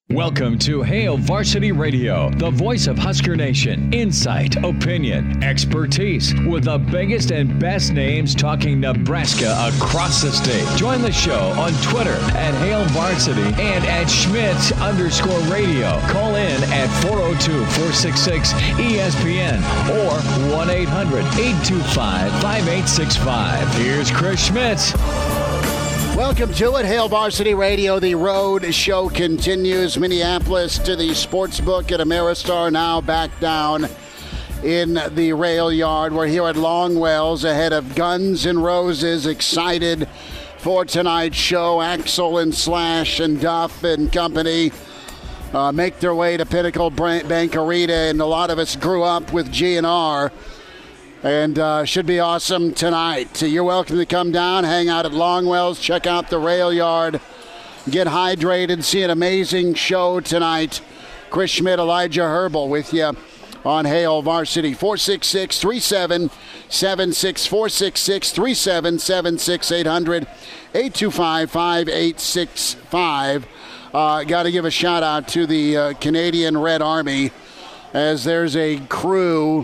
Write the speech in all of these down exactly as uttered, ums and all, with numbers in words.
Welcome to Hail Varsity Radio, the voice of Husker Nation. Insight, opinion, expertise, with the biggest and best names talking Nebraska across the state. Join the show on Twitter at Hail Varsity and at Schmitz underscore radio. Call in at four oh two, four six six, E S P N or one eight hundred, eight two five, five eight six five. Here's Chris Schmitz. Welcome to it, Hail Varsity Radio. The road show continues. Minneapolis to the sports book at Ameristar, now back down in the rail yard. We're here at Longwells ahead of Guns N' Roses, excited for tonight's show. Axel and Slash and Duff and company uh, make their way to Pinnacle Bank Arena, and a lot of us grew up with G N R. And uh, should be awesome tonight. So you're welcome to come down, hang out at Longwells, check out the rail yard, get hydrated, see an amazing show tonight. Chris Schmidt, Elijah Herbal with you on Hail Varsity. four six six, three seven seven six, four six six, three seven seven six, eight hundred, eight two five, five eight six five. Uh, Got to give a shout out to the uh, Canadian Red Army, as there's a crew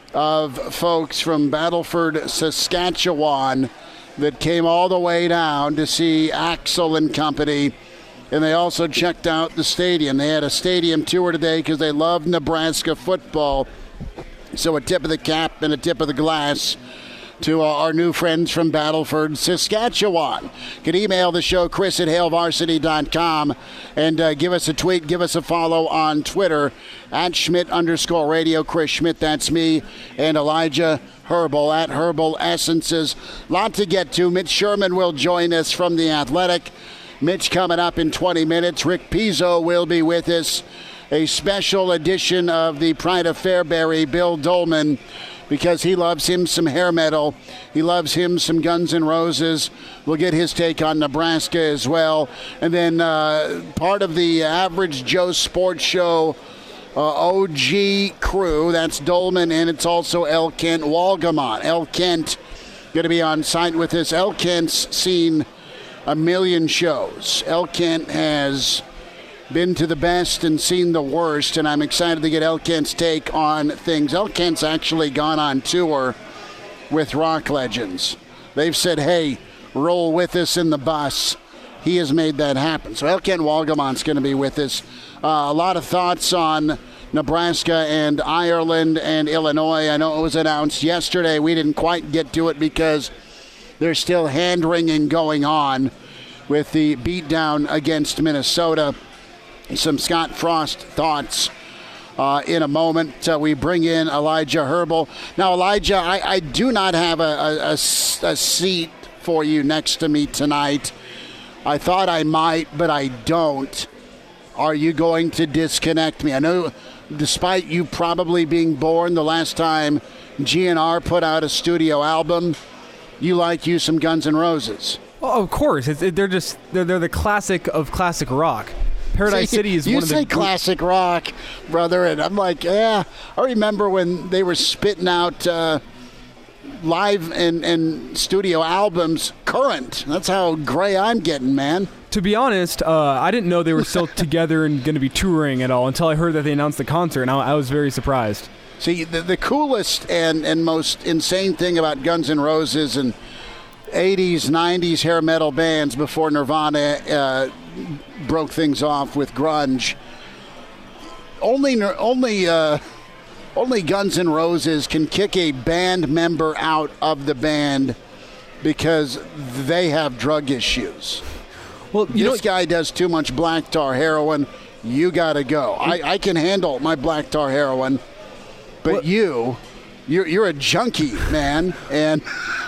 of folks from Battleford, Saskatchewan that came all the way down to see Axel and company, and they also checked out the stadium. They had a stadium tour today because they love Nebraska football. So a tip of the cap and a tip of the glass to uh, our new friends from Battleford, Saskatchewan. You can email the show, Chris at hail varsity dot com, and uh, give us a tweet, give us a follow on Twitter, at Schmidt underscore radio. Chris Schmidt, that's me, and Elijah Herbal at Herbal Essences. Lot to get to. Mitch Sherman will join us from The Athletic. Mitch coming up in twenty minutes. Rick Pizzo will be with us. A special edition of the Pride of Fairbury, Bill Dolman, because he loves him some hair metal. He loves him some Guns N' Roses. We'll get his take on Nebraska as well. And then uh, part of the Average Joe Sports Show uh, O G crew, that's Dolman, and it's also El Kent Walgamon. El Kent going to be on site with us. El Kent's seen a million shows. El Kent has been to the best and seen the worst, and I'm excited to get El Kent's take on things. El Kent's actually gone on tour with rock legends. They've said, hey, roll with us in the bus. He has made that happen. So El Kent Walgamon's going to be with us. Uh, a lot of thoughts on Nebraska and Ireland and Illinois. I know it was announced yesterday. We didn't quite get to it because there's still hand-wringing going on with the beatdown against Minnesota. Some Scott Frost thoughts uh, in a moment. Uh, we bring in Elijah Herbal. Now, Elijah, I, I do not have a, a, a, a seat for you next to me tonight. I thought I might, but I don't. Are you going to disconnect me? I know, despite you probably being born the last time G N R put out a studio album, you like you some Guns N' Roses. Well, of course. It's, it, they're just they're, they're the classic of classic rock. Paradise See, City is you one of the... You say classic rock, brother, and I'm like, yeah. I remember when they were spitting out uh, live and, and studio albums current. That's how gray I'm getting, man. To be honest, uh, I didn't know they were still together and going to be touring at all until I heard that they announced the concert, and I, I was very surprised. See, the, the coolest and, and most insane thing about Guns N' Roses and eighties, nineties hair metal bands before Nirvana uh, broke things off with grunge. Only, only, uh, only Guns N' Roses can kick a band member out of the band because they have drug issues. Well, you this know, guy does too much black tar heroin. You got to go. I, I can handle my black tar heroin, but what? you, you're, you're a junkie, man, and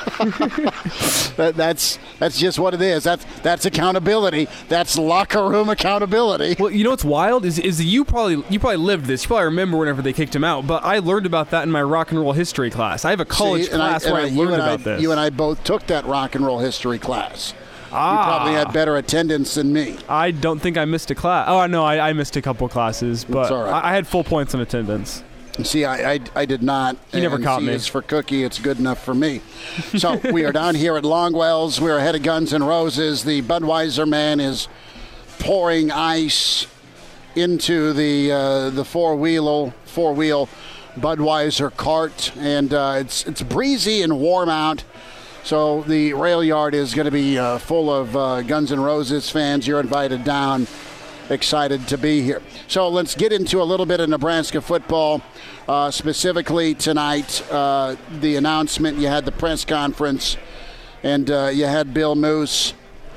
that, that's that's just what it is. That's that's accountability. That's locker room accountability. Well, you know what's wild is is that you probably you probably lived this. You probably remember whenever they kicked him out. But I learned about that in my rock and roll history class. I have a college See, class I, where I, I learned about I, this. You and I both took that rock and roll history class. Ah. You probably had better attendance than me. I don't think I missed a class. Oh, no, I, I missed a couple classes, but all right. I, I had full points in attendance. See, I, I, I did not. He never and caught see, me. It's for Cookie. It's good enough for me. So we are down here at Longwells. We're ahead of Guns N' Roses. The Budweiser man is pouring ice into the uh, the four wheel four wheel Budweiser cart, and uh, it's it's breezy and warm out. So the rail yard is going to be uh, full of uh, Guns N' Roses fans. You're invited down. Excited to be here. So let's get into a little bit of Nebraska football. Uh, specifically tonight, uh, the announcement, you had the press conference, and uh, you had Bill Moos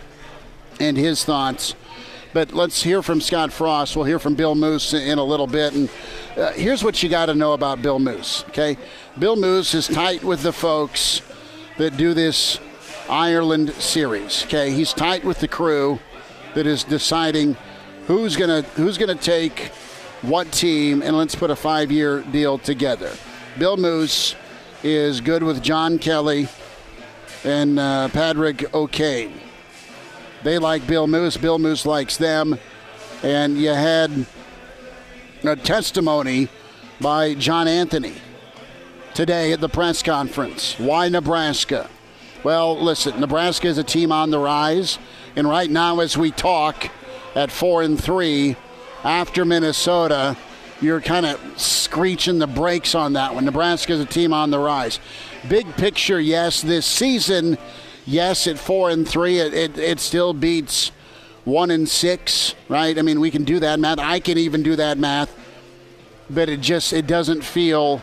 and his thoughts. But let's hear from Scott Frost. We'll hear from Bill Moos in a little bit. And uh, here's what you got to know about Bill Moos, okay? Bill Moos is tight with the folks that do this Ireland series, okay? He's tight with the crew that is deciding who's gonna who's gonna take what team, and let's put a five-year deal together. Bill Moos is good with John Kelly and uh, Patrick O'Kane. They like Bill Moos. Bill Moos likes them. And you had a testimony by John Anthony today at the press conference. Why Nebraska? Well, listen, Nebraska is a team on the rise. And right now as we talk at four and three after Minnesota, you're kind of screeching the brakes on that one. Nebraska is a team on the rise. Big picture, yes, this season, yes, at four and three, it, it, it still beats one and six, right? I mean, we can do that math. I can even do that math, but it just it doesn't feel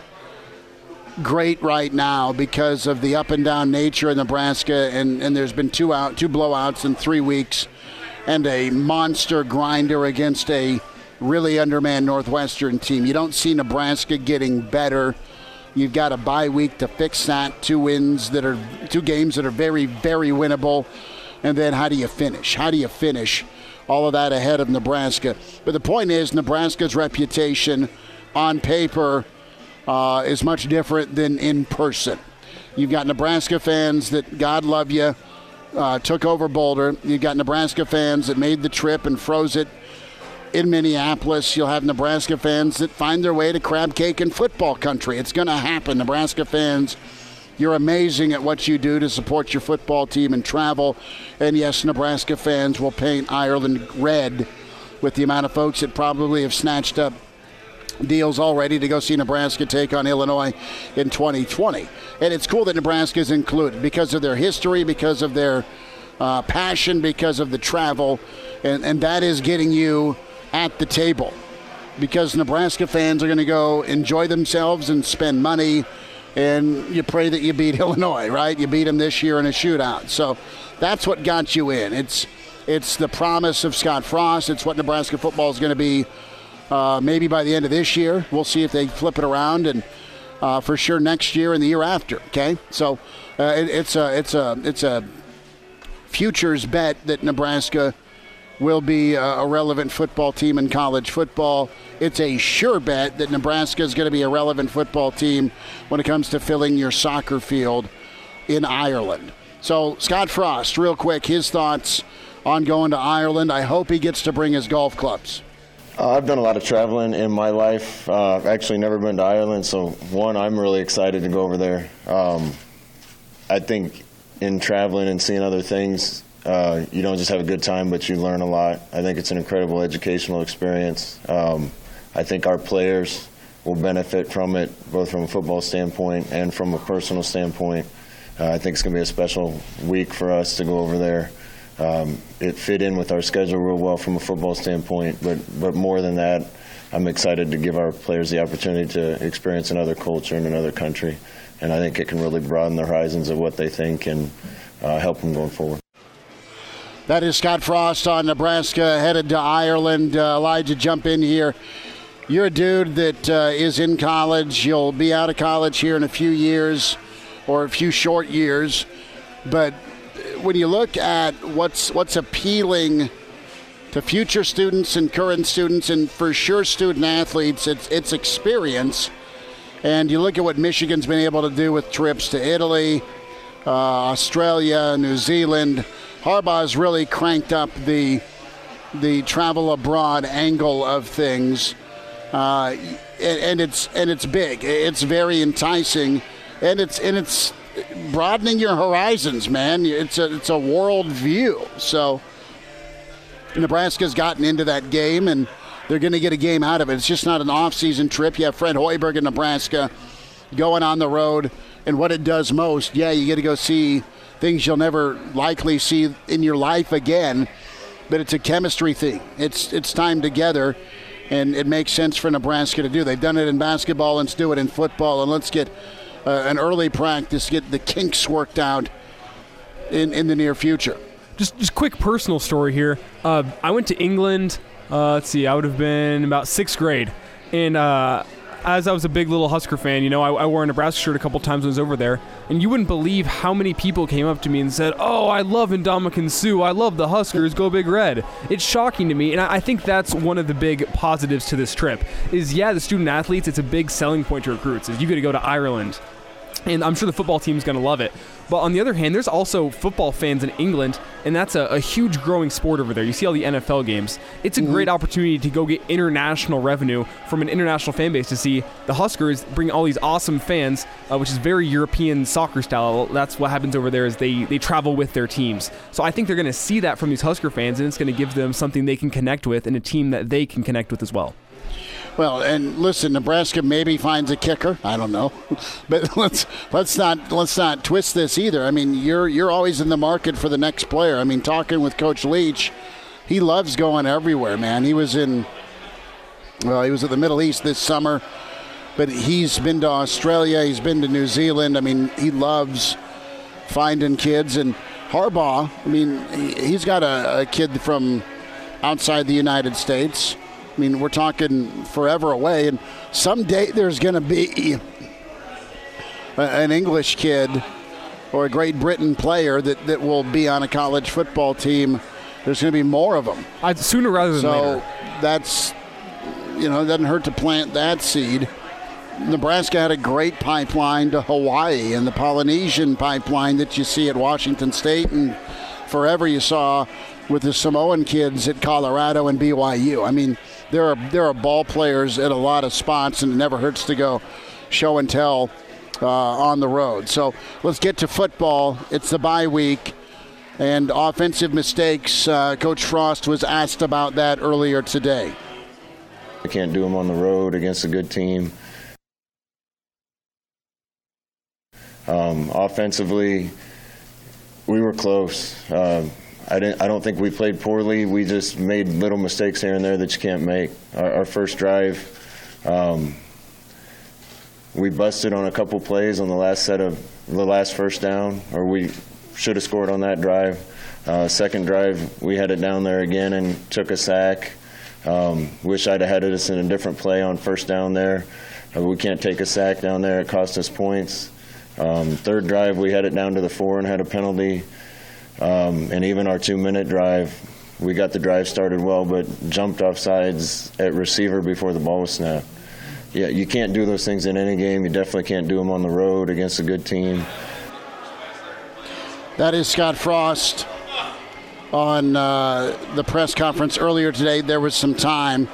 great right now because of the up and down nature of Nebraska, and, and there's been two out two blowouts in three weeks, and a monster grinder against a really undermanned Northwestern team. You don't see Nebraska getting better. You've got a bye week to fix that. Two wins that are two games that are very, very winnable. And then how do you finish? How do you finish all of that ahead of Nebraska? But the point is, Nebraska's reputation on paper uh, is much different than in person. You've got Nebraska fans that, God love you, uh, took over Boulder. You've got Nebraska fans that made the trip and froze it in Minneapolis. You'll have Nebraska fans that find their way to crab cake and football country. It's going to happen. Nebraska fans, you're amazing at what you do to support your football team and travel. And yes, Nebraska fans will paint Ireland red with the amount of folks that probably have snatched up deals already to go see Nebraska take on Illinois in twenty twenty. And it's cool that Nebraska is included because of their history, because of their uh, passion, because of the travel. And, and that is getting you at the table, because Nebraska fans are going to go enjoy themselves and spend money, and you pray that you beat Illinois, right? You beat them this year in a shootout. So that's what got you in. It's it's the promise of Scott Frost. It's what Nebraska football is going to be uh, maybe by the end of this year. We'll see if they flip it around, and uh, for sure next year and the year after. Okay, so uh, it, it's a it's a it's a futures bet that Nebraska will be a relevant football team in college football. It's a sure bet that Nebraska is going to be a relevant football team when it comes to filling your soccer field in Ireland. So Scott Frost, real quick, his thoughts on going to Ireland. I hope he gets to bring his golf clubs. Uh, I've done a lot of traveling in my life. Uh, I've actually never been to Ireland, so one, I'm really excited to go over there. Um, I think in traveling and seeing other things, Uh, you don't just have a good time, but you learn a lot. I think it's an incredible educational experience. Um, I think our players will benefit from it, both from a football standpoint and from a personal standpoint. Uh, I think it's going to be a special week for us to go over there. Um, it fit in with our schedule real well from a football standpoint, but, but more than that, I'm excited to give our players the opportunity to experience another culture in another country, and I think it can really broaden the horizons of what they think and uh, help them going forward. That is Scott Frost on Nebraska headed to Ireland. Uh, Elijah, jump in here. You're a dude that uh, is in college. You'll be out of college here in a few years or a few short years. But when you look at what's what's appealing to future students and current students and for sure student athletes, it's, it's experience. And you look at what Michigan's been able to do with trips to Italy, uh, Australia, New Zealand. Harbaugh's really cranked up the the travel abroad angle of things, uh, and, and it's and it's big. It's very enticing, and it's and it's broadening your horizons, man. It's a it's a world view. So Nebraska's gotten into that game, and they're going to get a game out of it. It's just not an off-season trip. You have Fred Hoiberg in Nebraska going on the road, and what it does most, yeah, you get to go see things you'll never likely see in your life again, but it's a chemistry thing. It's it's time together, and it makes sense for Nebraska to do. They've done it in basketball, let's do it in football, and let's get uh, an early practice, get the kinks worked out in, in the near future. Just just quick personal story here. Uh, I went to England, uh, let's see, I would have been about sixth grade, and uh, as I was a big little Husker fan, you know, I, I wore a Nebraska shirt a couple times when I was over there, and you wouldn't believe how many people came up to me and said, oh, I love Ndamukong Suh, I love the Huskers, go Big Red. It's shocking to me, and I, I think that's one of the big positives to this trip, is, yeah, the student athletes, it's a big selling point to recruits, is you get to go to Ireland, and I'm sure the football team's going to love it. But on the other hand, there's also football fans in England, and that's a, a huge growing sport over there. You see all the N F L games. It's a mm-hmm. great opportunity to go get international revenue from an international fan base to see the Huskers bring all these awesome fans, uh, which is very European soccer style. That's what happens over there is they, they travel with their teams. So I think they're going to see that from these Husker fans, and it's going to give them something they can connect with and a team that they can connect with as well. Well, and listen, Nebraska maybe finds a kicker. I don't know, but let's let's not let's not twist this either. I mean, you're you're always in the market for the next player. I mean, talking with Coach Leach, he loves going everywhere, man. He was in, well, he was at the Middle East this summer, but he's been to Australia. He's been to New Zealand. I mean, he loves finding kids. And Harbaugh, I mean, he's got a, a kid from outside the United States. I mean, we're talking forever away, and someday there's going to be a, an English kid or a Great Britain player that, that will be on a college football team. There's going to be more of them. I'd sooner rather than so later. So that's, you know, it doesn't hurt to plant that seed. Nebraska had a great pipeline to Hawaii and the Polynesian pipeline that you see at Washington State, and forever you saw with the Samoan kids at Colorado and B Y U. I mean, there are there are ball players at a lot of spots, and it never hurts to go show and tell uh, on the road. So let's get to football. It's the bye week, and offensive mistakes. Uh, Coach Frost was asked about that earlier today. I can't do them on the road against a good team. Um, offensively, we were close. Uh, I didn't. I don't think we played poorly. We just made little mistakes here and there that you can't make. Our, our first drive, um, we busted on a couple plays on the last set of the last first down, or we should have scored on that drive. Uh, second drive, we had it down there again and took a sack. Um, wish I'd have had us in a different play on first down there. Uh, we can't take a sack down there. It cost us points. Um, third drive, we had it down to the four and had a penalty. Um, and even our two-minute drive, we got the drive started well, but jumped off sides at receiver before the ball was snapped. Yeah, you can't do those things in any game. You definitely can't do them on the road against a good team. That is Scott Frost on uh, the press conference earlier today. There was some time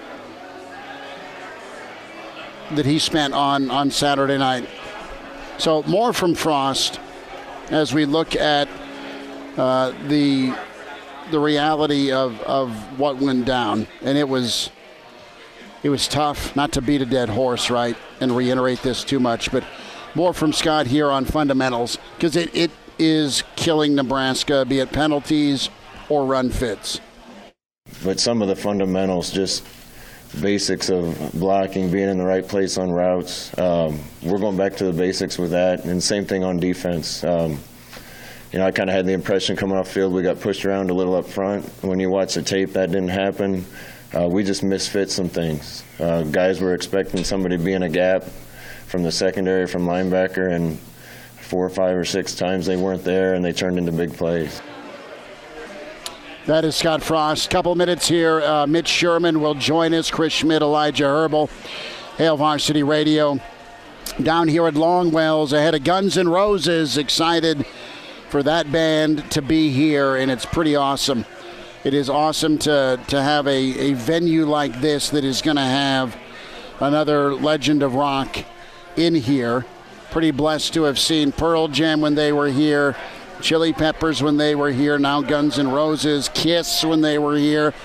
that he spent on, on Saturday night. So more from Frost as we look at uh, the the reality of, of what went down. And it was it was tough not to beat a dead horse, right, and reiterate this too much. But more from Scott here on fundamentals, because it, it is killing Nebraska, be it penalties or run fits. But some of the fundamentals, just basics of blocking, being in the right place on routes. Um, we're going back to the basics with that, and same thing on defense. Um, you know, I kind of had the impression coming off field we got pushed around a little up front. When you watch the tape, that didn't happen. Uh, we just misfit some things. Uh, guys were expecting somebody to be in a gap from the secondary, from linebacker, and four or five or six times they weren't there, and they turned into big plays. That is Scott Frost. Couple minutes here. Uh, Mitch Sherman will join us. Chris Schmidt, Elijah Herbal, Hail Varsity Radio. Down here at Longwells, ahead of Guns N' Roses. Excited for that band to be here, and it's pretty awesome. It is awesome to, to have a, a venue like this that is going to have another legend of rock in here. Pretty blessed to have seen Pearl Jam when they were here, Chili Peppers when they were here, now Guns N' Roses, Kiss when they were here.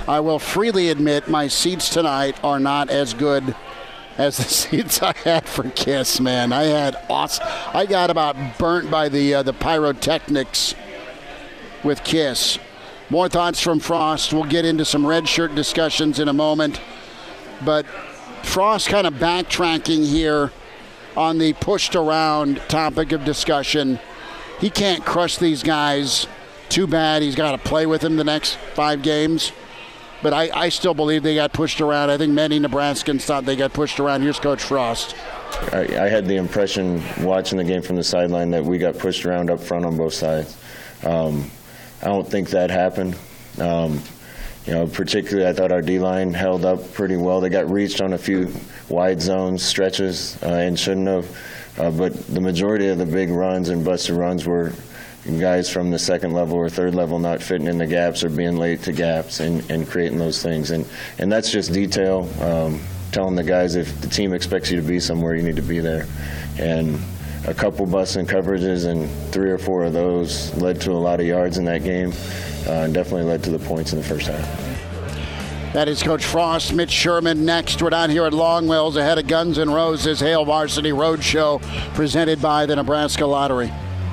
I will freely admit my seats tonight are not as good as the seats I had for Kiss, man. I had awesome. I got about burnt by the uh, the pyrotechnics with Kiss. More thoughts from Frost. We'll get into some red shirt discussions in a moment. But Frost kind of backtracking here on the pushed around topic of discussion. He can't crush these guys. Too bad. He's got to play with them the next five games. But I, I still believe they got pushed around. I think many Nebraskans thought they got pushed around. Here's Coach Frost. I, I had the impression watching the game from the sideline that we got pushed around up front on both sides. Um, I don't think that happened. Um, you know, particularly I thought our D-line held up pretty well. They got reached on a few wide zone stretches uh, and shouldn't have. Uh, but the majority of the big runs and busted runs were guys from the second level or third level not fitting in the gaps or being late to gaps and, and creating those things. And, and that's just detail, um, telling the guys if the team expects you to be somewhere, you need to be there. And a couple busting coverages and three or four of those led to a lot of yards in that game uh, and definitely led to the points in the first half. That is Coach Frost. Mitch Sherman next. We're down here at Longwells ahead of Guns N' Roses Hail Varsity Roadshow presented by the Nebraska Lottery.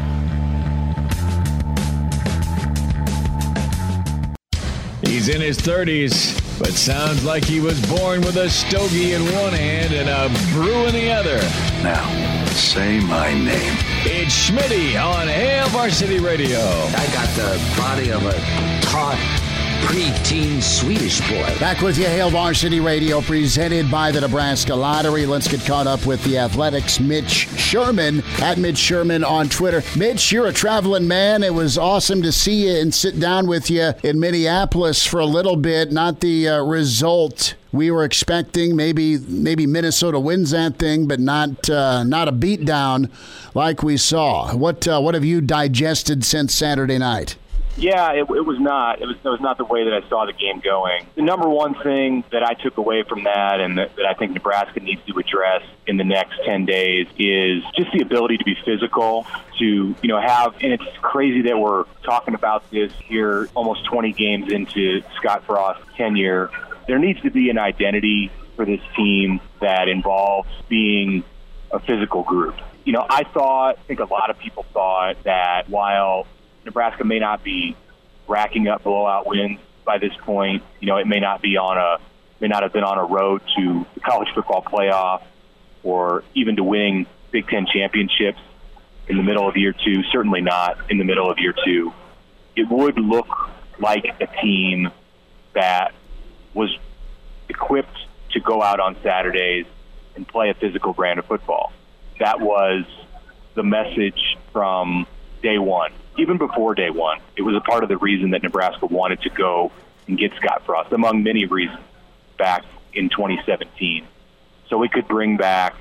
He's in his thirties, but sounds like he was born with a stogie in one hand and a brew in the other. Now, say my name. It's Schmitty on Hail Varsity Radio. I got the body of a taut, preteen Swedish boy. Back with you, Hail Varsity Radio, presented by the Nebraska Lottery. Let's get caught up with the Athletics' Mitch Sherman, at Mitch Sherman on Twitter. Mitch, you're a traveling man. It was awesome to see you and sit down with you in Minneapolis for a little bit. Not the uh, result we were expecting. Maybe maybe Minnesota wins that thing, but not uh, not a beatdown like we saw. What uh, what have you digested since Saturday night? Yeah, it, it was not. It was, it was not the way that I saw the game going. The number one thing that I took away from that and that, that I think Nebraska needs to address in the next ten days is just the ability to be physical, to, you know, have, and it's crazy that we're talking about this here almost twenty games into Scott Frost's tenure. There needs to be an identity for this team that involves being a physical group. You know, I thought, I think a lot of people thought that while Nebraska may not be racking up blowout wins by this point, you know, it may not be on a, may not have been on a road to the college football playoff or even to winning Big Ten championships in the middle of year two, certainly not in the middle of year two. It would look like a team that was equipped to go out on Saturdays and play a physical brand of football. That was the message from day one. Even before day one, it was a part of the reason that Nebraska wanted to go and get Scott Frost, among many reasons, back in twenty seventeen. So we could bring back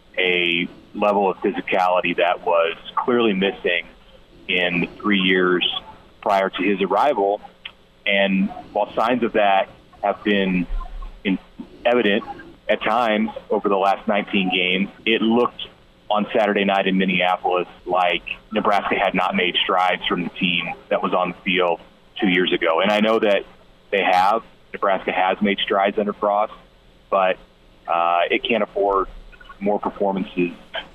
a level of physicality that was clearly missing in the three years prior to his arrival. And while signs of that have been in, evident at times over the last nineteen games, it looked on Saturday night in Minneapolis like Nebraska had not made strides from the team that was on the field two years ago. And I know that they have. Nebraska has made strides under Frost, but uh, it can't afford more performances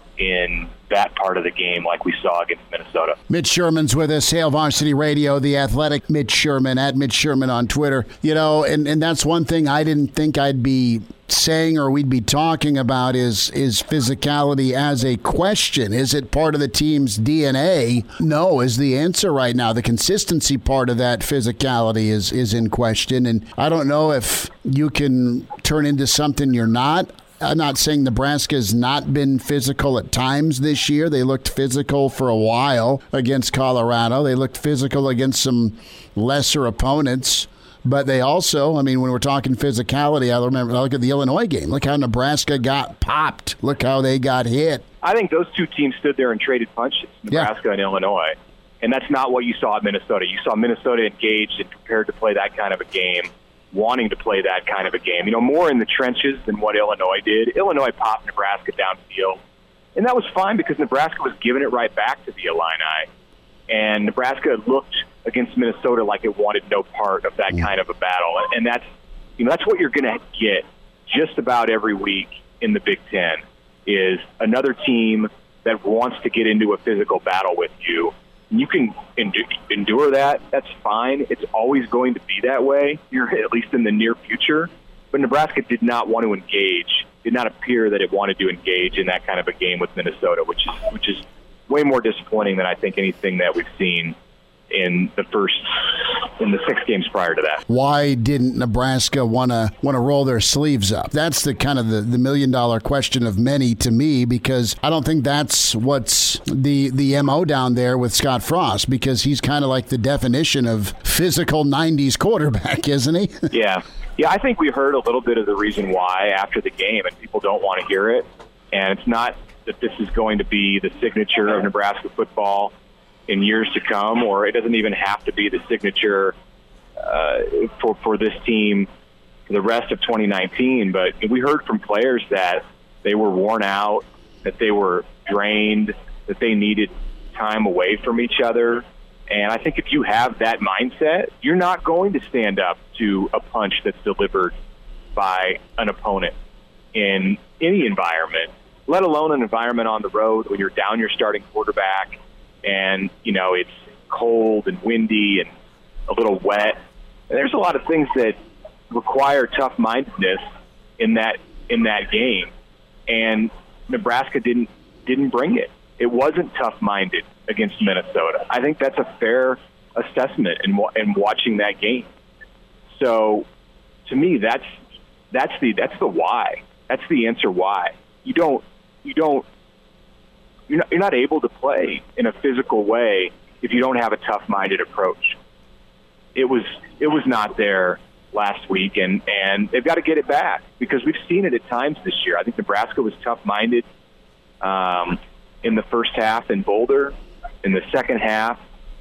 in that part of the game like we saw against Minnesota. Mitch Sherman's with us, Hail Varsity Radio, the Athletic Mitch Sherman, at Mitch Sherman on Twitter. You know, and, and that's one thing I didn't think I'd be saying or we'd be talking about is is physicality as a question. Is it part of the team's D N A? No, is the answer right now. The consistency part of that physicality is, is in question, and I don't know if you can turn into something you're not. I'm not saying Nebraska's not been physical at times this year. They looked physical for a while against Colorado. They looked physical against some lesser opponents. But they also, I mean, when we're talking physicality, I remember, I look at the Illinois game. Look how Nebraska got popped. Look how they got hit. I think those two teams stood there and traded punches, Nebraska yeah. and Illinois. And that's not what you saw at Minnesota. You saw Minnesota engaged and prepared to play that kind of a game, wanting to play that kind of a game. You know, more in the trenches than what Illinois did. Illinois popped Nebraska downfield. And that was fine because Nebraska was giving it right back to the Illini. And Nebraska looked against Minnesota like it wanted no part of that kind of a battle. And that's, you know, that's what you're going to get just about every week in the Big Ten, is another team that wants to get into a physical battle with you. You can endure that. That's fine. It's always going to be that way, here, at least in the near future. But Nebraska did not want to engage, did not appear that it wanted to engage in that kind of a game with Minnesota, which is which is way more disappointing than I think anything that we've seen in the first in the six games prior to that. Why didn't Nebraska want to want to roll their sleeves up? That's the kind of the, the million dollar question of many to me, because I don't think that's what's the the M O down there with Scott Frost, because he's kind of like the definition of physical nineties quarterback, isn't he? yeah. Yeah, I think we heard a little bit of the reason why after the game, and people don't want to hear it. And it's not that this is going to be the signature of Nebraska football in years to come, or it doesn't even have to be the signature uh, for for this team for the rest of twenty nineteen. But we heard from players that they were worn out, that they were drained, that they needed time away from each other. And I think if you have that mindset, you're not going to stand up to a punch that's delivered by an opponent in any environment, let alone an environment on the road when you're down your starting quarterback and, you know, it's cold and windy and a little wet. And there's a lot of things that require tough-mindedness in that in that game. And Nebraska didn't didn't bring it. It wasn't tough-minded against Minnesota. I think that's a fair assessment in, in watching that game. So, to me, that's that's the that's the why. That's the answer why. You don't you don't you're not, you're not able to play in a physical way if you don't have a tough-minded approach. It was it was not there last week, and, and they've got to get it back, because we've seen it at times this year. I think Nebraska was tough-minded um, in the first half in Boulder. In the second half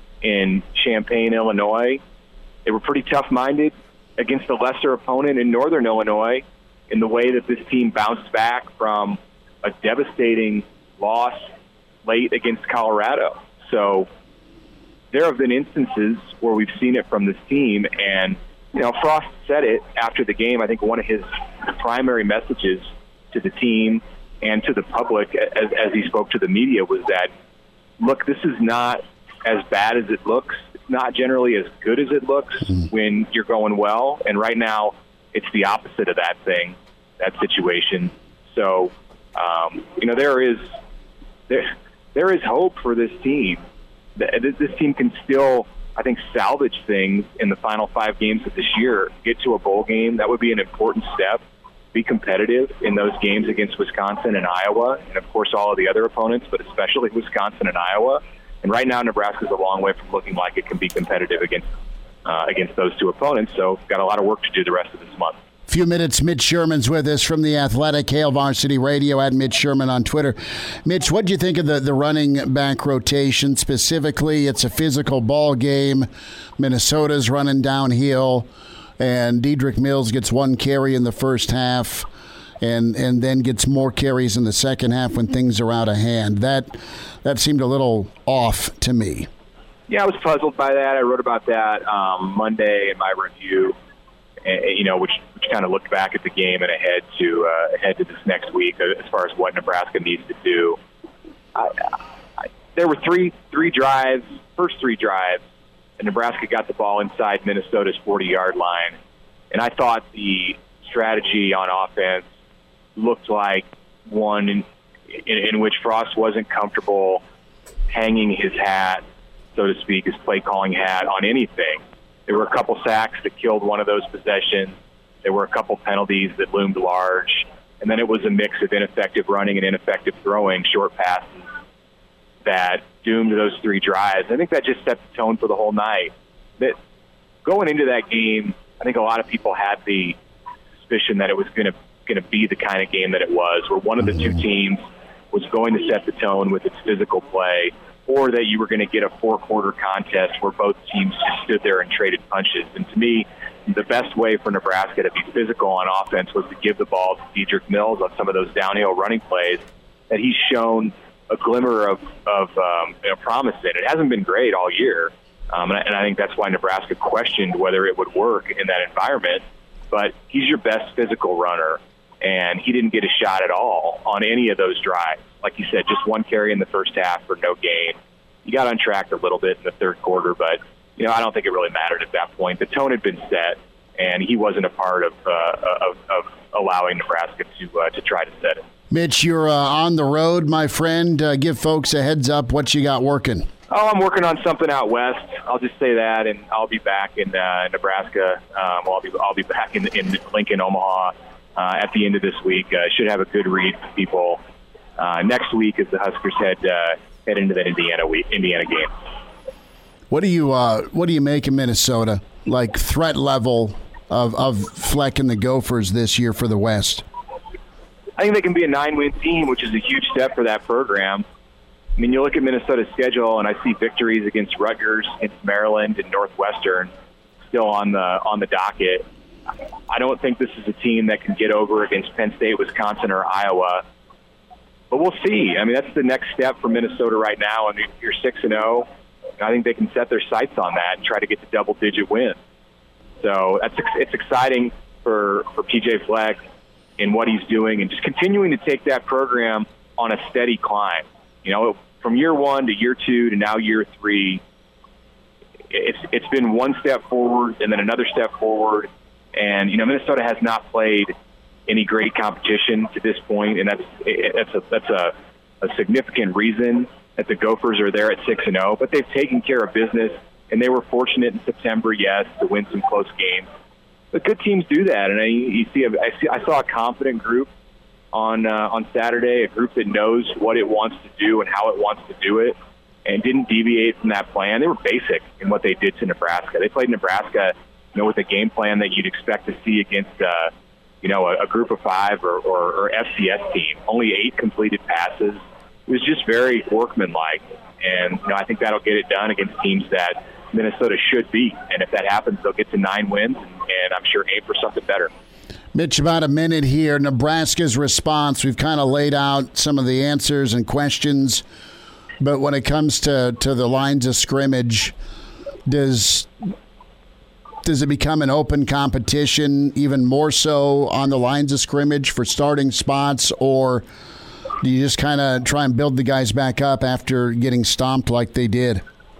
in Champaign, Illinois, they were pretty tough-minded against a lesser opponent in Northern Illinois in the way that this team bounced back from a devastating loss late against Colorado. So there have been instances where we've seen it from this team, and, you know, Frost said it after the game. I think one of his primary messages to the team and to the public as, as he spoke to the media was that, look, this is not as bad as it looks. It's not generally as good as it looks when you're going well. And right now, it's the opposite of that thing, that situation. So, um, you know, there is there there is hope for this team. This team can still, I think, salvage things in the final five games of this year, get to a bowl game. That would be an important step. Be competitive in those games against Wisconsin and Iowa, and of course all of the other opponents, but especially Wisconsin and Iowa. And right now, Nebraska's a long way from looking like it can be competitive against uh, against those two opponents. So, got a lot of work to do the rest of this month. Few minutes. Mitch Sherman's with us from The Athletic, Hail Varsity Radio, at Mitch Sherman on Twitter. Mitch, what do you think of the, the running back rotation specifically? It's a physical ball game. Minnesota's running downhill. And Dedrick Mills gets one carry in the first half and and then gets more carries in the second half when things are out of hand. That that seemed a little off to me. Yeah, I was puzzled by that. I wrote about that um, Monday in my review, and, you know, which, which kind of looked back at the game and ahead to uh, ahead to this next week as far as what Nebraska needs to do. I, I, there were three three drives, first three drives, and Nebraska got the ball inside Minnesota's forty-yard line. And I thought the strategy on offense looked like one in, in, in which Frost wasn't comfortable hanging his hat, so to speak, his play-calling hat on anything. There were a couple sacks that killed one of those possessions. There were a couple penalties that loomed large. And then it was a mix of ineffective running and ineffective throwing, short passes, that doomed those three drives. I think that just set the tone for the whole night. That going into that game, I think a lot of people had the suspicion that it was going to going to be the kind of game that it was, where one of the two teams was going to set the tone with its physical play, or that you were going to get a four-quarter contest where both teams just stood there and traded punches. And to me, the best way for Nebraska to be physical on offense was to give the ball to Dedrick Mills on some of those downhill running plays that he's shown a glimmer of, of um, you know, promise in. It hasn't been great all year, Um, and, I, and I think that's why Nebraska questioned whether it would work in that environment. But he's your best physical runner, and he didn't get a shot at all on any of those drives. Like you said, just one carry in the first half for no gain. He got on track a little bit in the third quarter, but you know I don't think it really mattered at that point. The tone had been set, and he wasn't a part of uh, of, of allowing Nebraska to uh, to try to set it. Mitch, you're uh, on the road, my friend. Uh, give folks a heads up what you got working. Oh, I'm working on something out west. I'll just say that, and I'll be back in uh, Nebraska. Um, I'll be I'll be back in, in Lincoln, Omaha, uh, at the end of this week. Uh, should have a good read for people uh, next week as the Huskers head uh, head into that Indiana week, Indiana game. What do you uh, what do you make of Minnesota? Like threat level of of Fleck and the Gophers this year for the West? I think they can be a nine-win team, which is a huge step for that program. I mean, you look at Minnesota's schedule, and I see victories against Rutgers, against Maryland, and Northwestern still on the on the docket. I don't think this is a team that can get over against Penn State, Wisconsin, or Iowa. But we'll see. I mean, that's the next step for Minnesota right now. I mean, you're six and zero. I think they can set their sights on that and try to get to double-digit wins. So that's it's exciting for for P J Fleck in what he's doing, and just continuing to take that program on a steady climb. You know, from year one to year two to now year three, it's it's been one step forward and then another step forward. And, you know, Minnesota has not played any great competition to this point, and that's that's a, that's a, a significant reason that the Gophers are there at six and oh. But they've taken care of business, and they were fortunate in September, yes, to win some close games. But good teams do that, and I, you see, a, I, see I saw a confident group on uh, on Saturday, a group that knows what it wants to do and how it wants to do it, and didn't deviate from that plan. They were basic in what they did to Nebraska. They played Nebraska, you know, with a game plan that you'd expect to see against, uh, you know, a, a group of five or, or, or F C S team. Only eight completed passes. It was just very workmanlike, and you know, I think that'll get it done against teams that Minnesota should beat. And if that happens, they'll get to nine wins, and, and I'm sure aim for something better. Mitch, about a minute here. Nebraska's response, we've kind of laid out some of the answers and questions, but when it comes to, to the lines of scrimmage, does does it become an open competition even more so on the lines of scrimmage for starting spots, or do you just kind of try and build the guys back up after getting stomped like they did?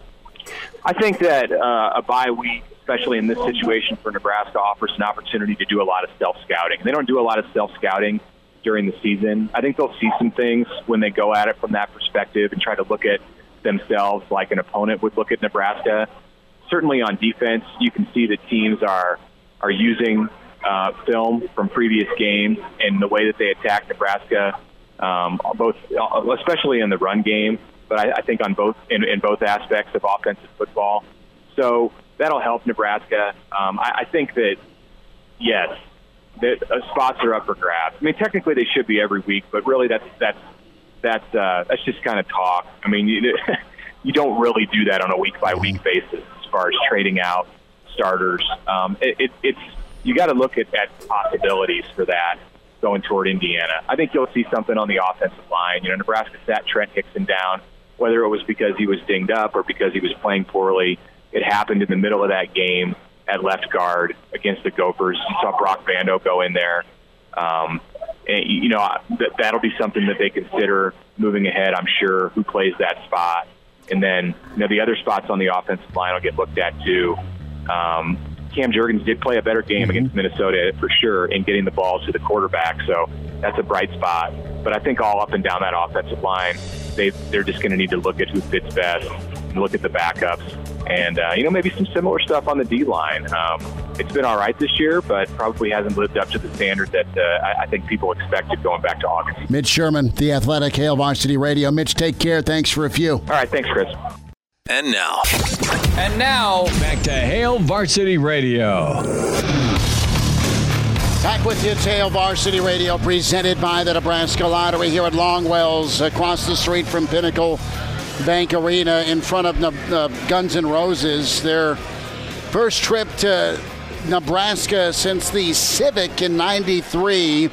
I think that uh, a bye week, especially in this situation for Nebraska, offers an opportunity to do a lot of self-scouting. They don't do a lot of self-scouting during the season. I think they'll see some things when they go at it from that perspective and try to look at themselves like an opponent would look at Nebraska. Certainly on defense, you can see that teams are are using uh, film from previous games and the way that they attack Nebraska, um, both, especially in the run game, but I, I think on both in, in both aspects of offensive football. So that'll help Nebraska. Um, I, I think that, yes, that uh, spots are up for grabs. I mean, technically they should be every week, but really that's that's that's uh, that's just kind of talk. I mean, you, you don't really do that on a week by week basis as far as trading out starters. Um, it, it, it's you got to look at, at possibilities for that going toward Indiana. I think you'll see something on the offensive line. You know, Nebraska sat Trent Hickson down, whether it was because he was dinged up or because he was playing poorly. It happened in the middle of that game at left guard against the Gophers. You saw Brock Bando go in there. Um, and, you know, th- that'll be something that they consider moving ahead, I'm sure, who plays that spot. And then, you know, the other spots on the offensive line will get looked at too. Um, Cam Jurgens did play a better game mm-hmm. against Minnesota for sure in getting the ball to the quarterback, so that's a bright spot. But I think all up and down that offensive line, they they're just going to need to look at who fits best and look at the backups. And, uh, you know, maybe some similar stuff on the D-line. Um, it's been all right this year, but probably hasn't lived up to the standard that uh, I, I think people expected going back to August. Mitch Sherman, The Athletic, Hail Varsity Radio. Mitch, take care. Thanks for a few. All right, thanks, Chris. And now. And now, back to Hail Varsity Radio. Back with you, Hail Varsity Radio, presented by the Nebraska Lottery here at Longwells, across the street from Pinnacle Bank Arena, in front of uh, Guns N' Roses. Their first trip to Nebraska since the Civic in ninety-three.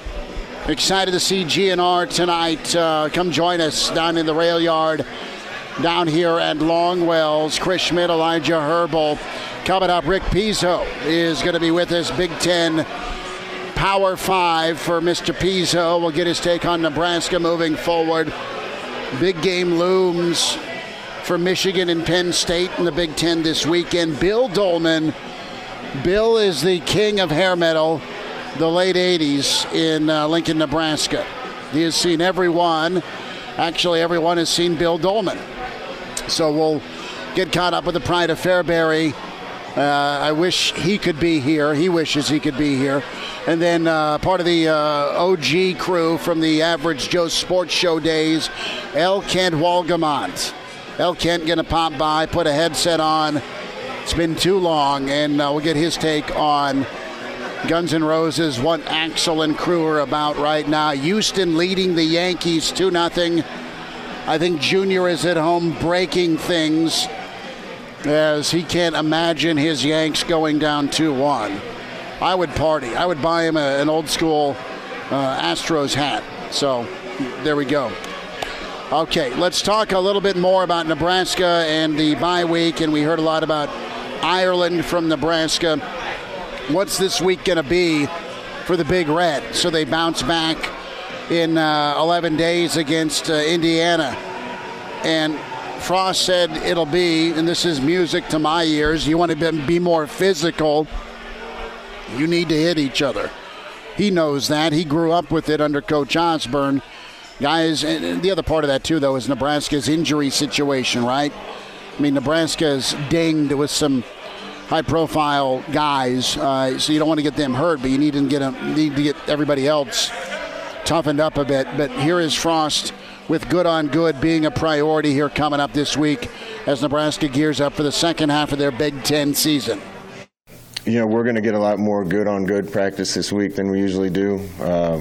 Excited to see G N R tonight. Uh, come join us down in the rail yard down here at Longwells. Chris Schmidt, Elijah Herbal. Coming up, Rick Pizzo is going to be with us. Big Ten Power Five for Mister Pizzo. We'll get his take on Nebraska moving forward. Big game looms for Michigan and Penn State in the Big Ten this weekend. Bill Dolman. Bill is the king of hair metal, the late eighties in uh, Lincoln, Nebraska. He has seen everyone. Actually, everyone has seen Bill Dolman. So we'll get caught up with the Pride of Fairbury. Uh, I wish he could be here. He wishes he could be here. And then uh, part of the uh, O G crew from the Average Joe Sports Show days, L. Kent Walgamont. L. Kent going to pop by, put a headset on. It's been too long, and uh, we'll get his take on Guns N' Roses, what Axl and crew are about right now. Houston leading the Yankees two nothing. I think Junior is at home breaking things, as he can't imagine his Yanks going down two one. I would party. I would buy him a, an old school uh, Astros hat. So there we go. Okay, let's talk a little bit more about Nebraska and the bye week. And we heard a lot about Ireland from Nebraska. What's this week going to be for the Big Red? So they bounce back in uh, eleven days against uh, Indiana. And Frost said it'll be, and this is music to my ears, you want to be more physical, you need to hit each other. He knows that. He grew up with it under Coach Osborne. Guys, and the other part of that, too, though, is Nebraska's injury situation, right? I mean, Nebraska's dinged with some high-profile guys, uh, so you don't want to get them hurt, but you need to get them, need to get everybody else toughened up a bit. But here is Frost with good on good being a priority here coming up this week as Nebraska gears up for the second half of their Big Ten season. You know, we're going to get a lot more good on good practice this week than we usually do. Uh,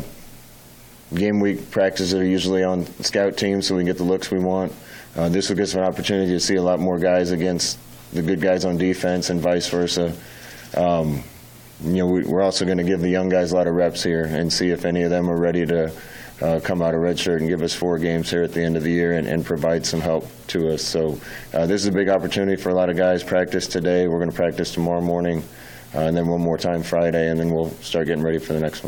game week practices are usually on scout teams, so we get the looks we want. Uh, this will give us an opportunity to see a lot more guys against the good guys on defense and vice versa. Um, you know, we, we're also going to give the young guys a lot of reps here and see if any of them are ready to uh, come out of redshirt and give us four games here at the end of the year and, and provide some help to us. So uh, this is a big opportunity for a lot of guys. Practice today. We're going to practice tomorrow morning, uh, and then one more time Friday, and then we'll start getting ready for the next one.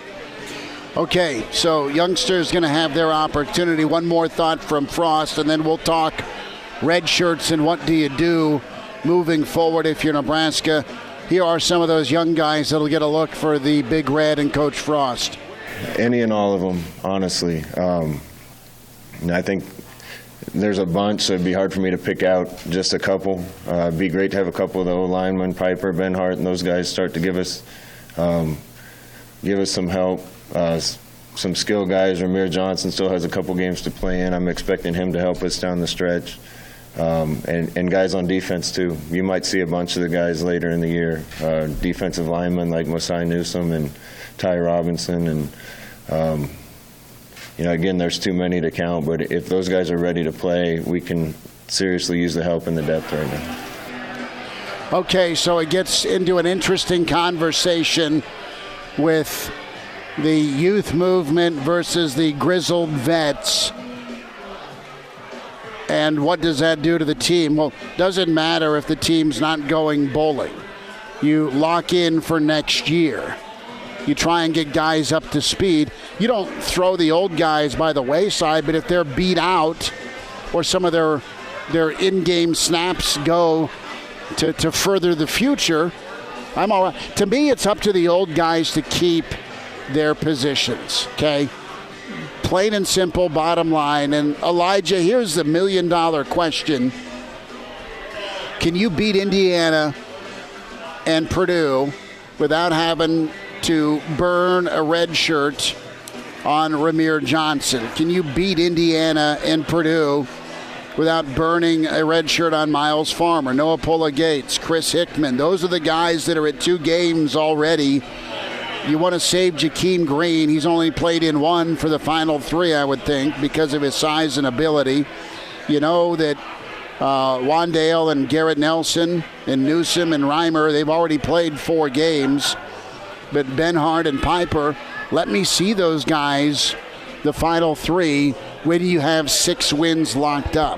Okay, so youngsters going to have their opportunity. One more thought from Frost, and then we'll talk red shirts and what do you do moving forward if you're Nebraska. Here are some of those young guys that'll get a look for the Big Red and Coach Frost. Any and all of them, honestly. Um, and I think there's a bunch, so it'd be hard for me to pick out just a couple. Uh, it'd be great to have a couple of the O-linemen, Piper, Ben Hart, and those guys start to give us um, give us some help. Uh, some skill guys. Ramir Johnson still has a couple games to play in. I'm expecting him to help us down the stretch. Um, and, and guys on defense, too. You might see a bunch of the guys later in the year. Uh, defensive linemen like Mosai Newsome and Ty Robinson. And, um, you know, again, there's too many to count. But if those guys are ready to play, we can seriously use the help and the depth right now. Okay, so it gets into an interesting conversation with the youth movement versus the grizzled vets. And what does that do to the team? Well, doesn't matter if the team's not going bowling. You lock in for next year. You try and get guys up to speed. You don't throw the old guys by the wayside, but if they're beat out or some of their their in-game snaps go to, to further the future, I'm all right. To me, it's up to the old guys to keep their positions, okay? Plain and simple, bottom line. And Elijah, here's the million dollar question. Can you beat Indiana and Purdue without having to burn a red shirt on Ramir Johnson? Can you beat Indiana and Purdue without burning a red shirt on Miles Farmer, Noah Pola Gates, Chris Hickman? Those are the guys that are at two games already. You want to save Jakeem Green. He's only played in one for the final three, I would think, because of his size and ability. You know that uh, Wandale and Garrett Nelson and Newsome and Reimer, they've already played four games. But Ben Hart and Piper, let me see those guys, the final three, when you have six wins locked up.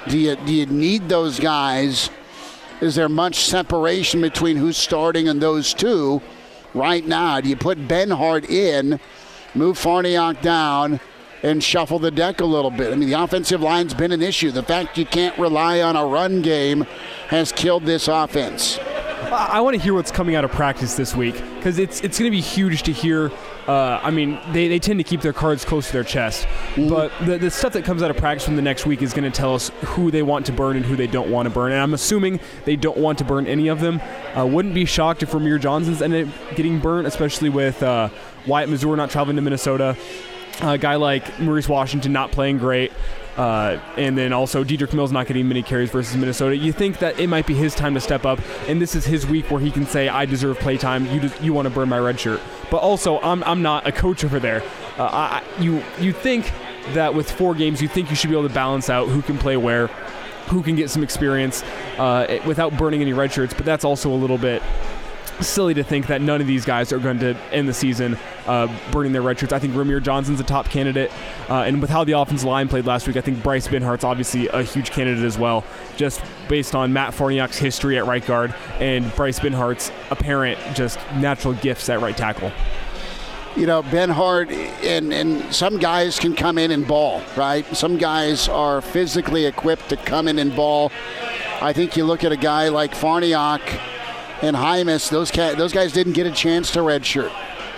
Do you do you need those guys? Is there much separation between who's starting and those two right now? Do you put Benhart in, move Farniok down, and shuffle the deck a little bit? I mean, the offensive line's been an issue. The fact you can't rely on a run game has killed this offense. I want to hear what's coming out of practice this week, because it's it's going to be huge to hear. Uh, I mean, they, they tend to keep their cards close to their chest, mm-hmm. but the, the stuff that comes out of practice from the next week is going to tell us who they want to burn and who they don't want to burn, and I'm assuming they don't want to burn any of them. Uh, wouldn't be shocked if Ramir Johnson's ended up getting burnt, especially with uh, Wyatt Mazur not traveling to Minnesota, a guy like Maurice Washington not playing great. Uh, and then also Dedrick Mills not getting many carries versus Minnesota. You think that it might be his time to step up, and this is his week where he can say, I deserve play time. You you want to burn my red shirt. But also, I'm I'm not a coach over there. Uh, I, you you think that with four games, you think you should be able to balance out who can play where, who can get some experience uh, without burning any red shirts. But that's also a little bit silly to think that none of these guys are going to end the season uh, burning their red shirts. I think Ramir Johnson's a top candidate, uh, and with how the offensive line played last week, I think Bryce Benhart's obviously a huge candidate as well, just based on Matt Farniok's history at right guard and Bryce Benhart's apparent just natural gifts at right tackle. You know, Benhart and, and some guys can come in and ball, right? Some guys are physically equipped to come in and ball. I think you look at a guy like Farniok and Hymas, those ca- those guys didn't get a chance to redshirt.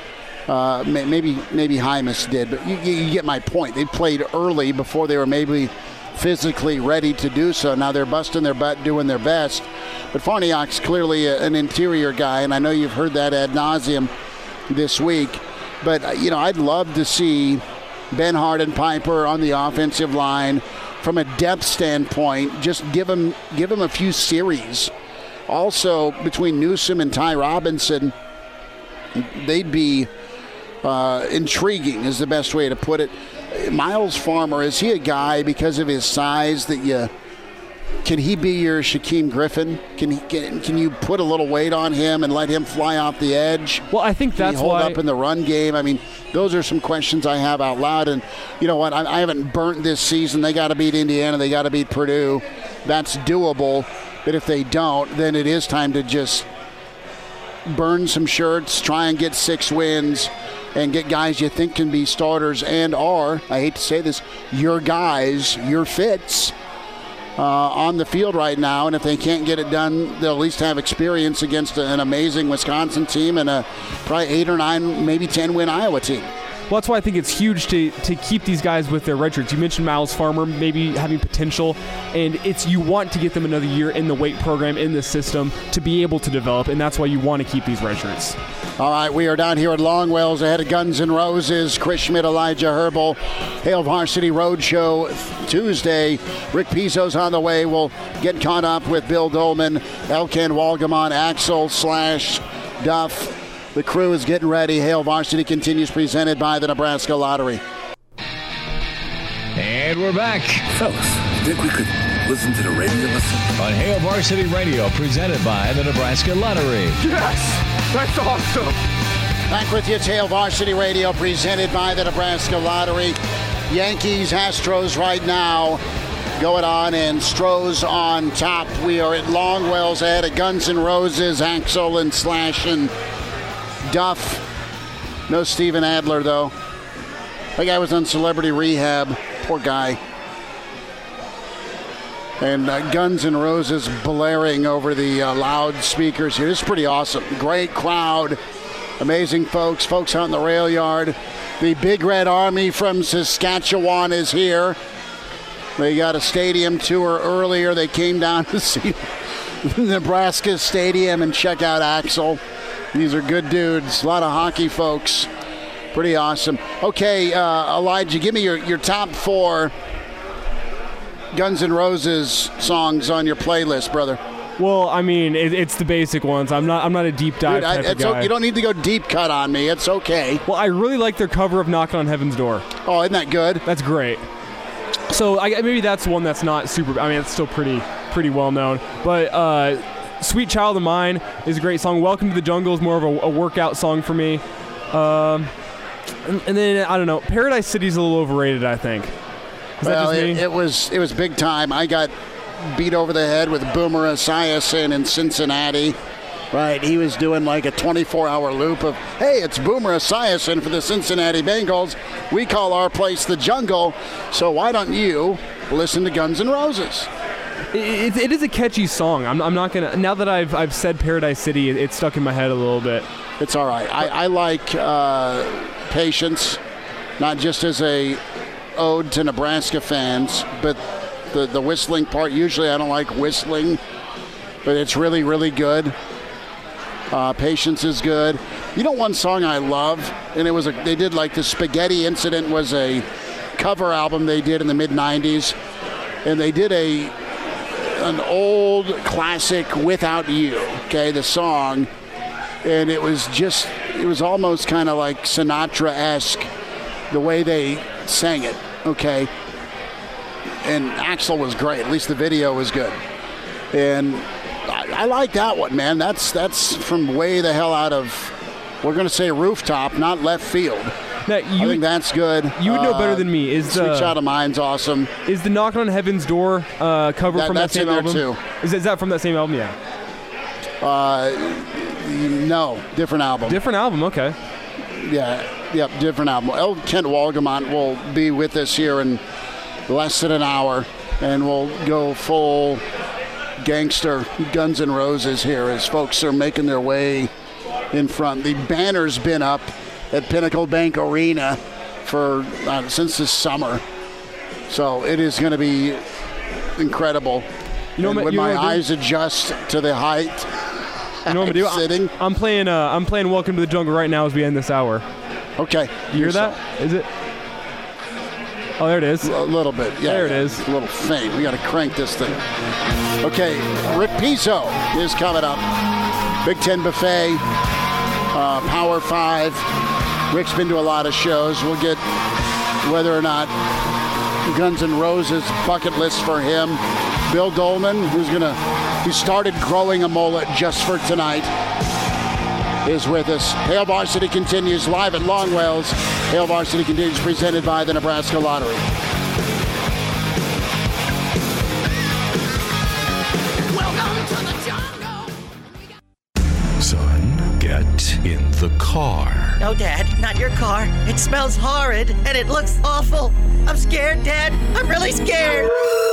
Uh, maybe maybe Hymas did, but you, you get my point. They played early before they were maybe physically ready to do so. Now they're busting their butt, doing their best. But Farniok's clearly a, an interior guy, and I know you've heard that ad nauseum this week. But, you know, I'd love to see Benhart and Piper on the offensive line from a depth standpoint. Just give them, give them a few series. Also, between Newsome and Ty Robinson, they'd be uh, intriguing is the best way to put it. Miles Farmer, is he a guy because of his size that you can he be your Shaquem Griffin? Can he can, can you put a little weight on him and let him fly off the edge? Well, I think can that's he hold why up in the run game. I mean, those are some questions I have out loud. And you know what? I, I haven't burnt this season. They got to beat Indiana. They got to beat Purdue. That's doable. But if they don't, then it is time to just burn some shirts, try and get six wins, and get guys you think can be starters and are, I hate to say this, your guys, your fits uh, on the field right now. And if they can't get it done, they'll at least have experience against an amazing Wisconsin team and a probably eight or nine, maybe ten win Iowa team. Well, that's why I think it's huge to, to keep these guys with their red shirts. You mentioned Miles Farmer maybe having potential, and it's you want to get them another year in the weight program, in the system, to be able to develop, and that's why you want to keep these red shirts. All right, we are down here at Longwells ahead of Guns N' Roses. Chris Schmidt, Elijah Herbal, Hail Varsity Roadshow Tuesday. Rick Pizzo's on the way. We'll get caught up with Bill Dolman, Elkan Walgamon, Axel slash Duff. The crew is getting ready. Hail Varsity continues, presented by the Nebraska Lottery. And we're back. Fellas, think we could listen to the radio listen? On Hail Varsity Radio, presented by the Nebraska Lottery. Yes! That's awesome! Back with you. It's Hail Varsity Radio, presented by the Nebraska Lottery. Yankees, Astros right now going on, and Stros on top. We are at Longwells ahead of Guns N' Roses, Axel and Slash and Duff. No Steven Adler, though. That guy was on Celebrity Rehab. Poor guy. And uh, Guns N' Roses blaring over the uh, loudspeakers here. This is pretty awesome. Great crowd. Amazing folks. Folks out in the rail yard. The Big Red Army from Saskatchewan is here. They got a stadium tour earlier. They came down to see Nebraska Stadium and check out Axel. These are good dudes. A lot of hockey folks. Pretty awesome. Okay, uh, Elijah, give me your, your top four Guns N' Roses songs on your playlist, brother. Well, I mean, it, it's the basic ones. I'm not I'm not a deep dive Dude, I, type of it's guy. Okay. You don't need to go deep cut on me. It's okay. Well, I really like their cover of Knockin' on Heaven's Door. Oh, isn't that good? That's great. So I, maybe that's one that's not super. I mean, it's still pretty pretty well known. But uh, Sweet Child of Mine is a great song. Welcome to the Jungle is more of a, a workout song for me. Um, and, and then I don't know. Paradise City's a little overrated, I think. Is well, that just it, me? it was it was big time. I got beat over the head with Boomer Esiason in Cincinnati. Right, he was doing like a twenty-four hour loop of, hey, it's Boomer Esiason for the Cincinnati Bengals. We call our place the Jungle, so why don't you listen to Guns N' Roses? It, it, it is a catchy song. I'm, I'm not gonna. Now that I've I've said Paradise City, it, it's stuck in my head a little bit. It's all right. I, I like uh, Patience, not just as a ode to Nebraska fans, but the the whistling part. Usually, I don't like whistling, but it's really really good. Uh, Patience is good. You know, one song I love, and it was a, they did like the Spaghetti Incident was a cover album they did in the mid nineties, and they did a an old classic, Without You, okay, the song, and it was just, it was almost kind of like Sinatra-esque, the way they sang it, okay, and Axl was great, at least the video was good, and I, I like that one, man. That's that's from way the hell out of, we're going to say rooftop, not left field. Now, you I think would, that's good. You would know uh, better than me. Is Sweet the Child of Mine's awesome. Is the Knockin' on Heaven's Door uh, cover That- from that that's same in there album? too. Is, is that from that same album? Yeah. Uh, no, different album. Different album. Okay. Yeah, yep, different album. El Kent Walgamont will be with us here in less than an hour, and we'll go full gangster Guns N' Roses here as folks are making their way in front. The banner's been up at Pinnacle Bank Arena for uh, since this summer, so it is going to be incredible. You know And what- when you know my what I'm eyes adjust to the height, You know what I'm gonna do? sitting. I'm playing. Uh, I'm playing Welcome to the Jungle right now as we end this hour. Okay, You hear that? Is it? Oh, there it is. A little bit, yeah. There it is. A little faint. We got to crank this thing. Okay, Rick Pizzo is coming up. Big Ten Buffet, uh, Power Five. Rick's been to a lot of shows. We'll get whether or not Guns N' Roses bucket list for him. Bill Dolman, who's gonna, who started growing a mullet just for tonight, is with us. Hail Varsity continues live at Longwells. Hail Varsity continues presented by the Nebraska Lottery. Son, get in the car. No, Dad, not your car. It smells horrid and it looks awful. I'm scared, Dad. I'm really scared.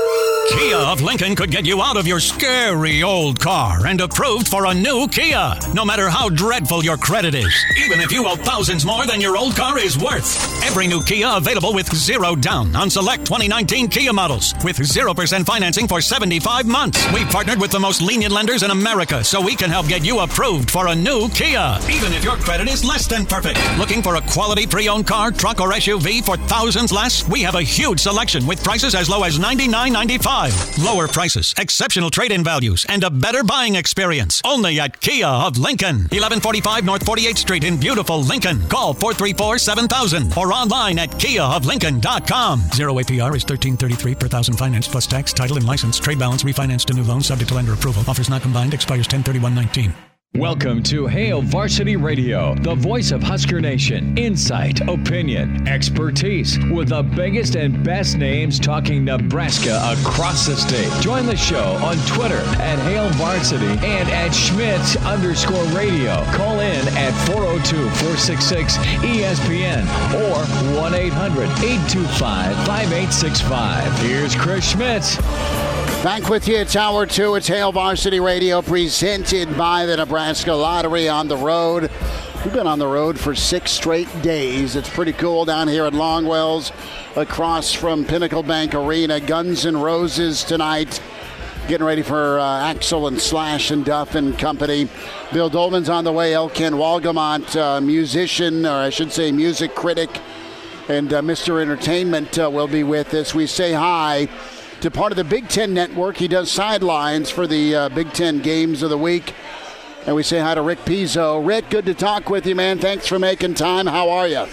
Kia of Lincoln could get you out of your scary old car and approved for a new Kia, no matter how dreadful your credit is. Even if you owe thousands more than your old car is worth. Every new Kia available with zero down on select twenty nineteen Kia models with zero percent financing for seventy-five months. We've partnered with the most lenient lenders in America so we can help get you approved for a new Kia, even if your credit is less than perfect. Looking for a quality pre-owned car, truck, or S U V for thousands less? We have a huge selection with prices as low as ninety-nine ninety-five. Lower prices, exceptional trade-in values, and a better buying experience. Only at Kia of Lincoln. eleven forty-five North forty-eighth Street in beautiful Lincoln. Call four three four, seven thousand or online at kia of lincoln dot com. Zero A P R is thirteen thirty-three per thousand finance plus tax, title, and license. Trade balance refinanced to new loan subject to lender approval. Offers not combined. Expires ten thirty-one nineteen. Welcome to Hail Varsity Radio, the voice of Husker Nation. Insight, opinion, expertise, with the biggest and best names talking Nebraska across the state. Join the show on Twitter at Hail Varsity and at Schmidt underscore radio. Call in at four oh two, four six six, E S P N or one eight hundred, eight two five, five eight six five. Here's Chris Schmidt. Back with you. It's hour two. It's Hail Varsity Radio presented by the Nebraska Lottery on the road. We've been on the road for six straight days. It's pretty cool down here at Longwells across from Pinnacle Bank Arena. Guns N' Roses tonight. Getting ready for uh, Axl and Slash and Duff and company. Bill Dolman's on the way. Elkin Walgamont, uh, musician, or I should say music critic, and uh, Mister Entertainment uh, will be with us. We say hi to part of the Big Ten Network. He does sidelines for the uh, Big Ten games of the week. And we say hi to Rick Pizzo. Rick, good to talk with you, man. Thanks for making time. How are you?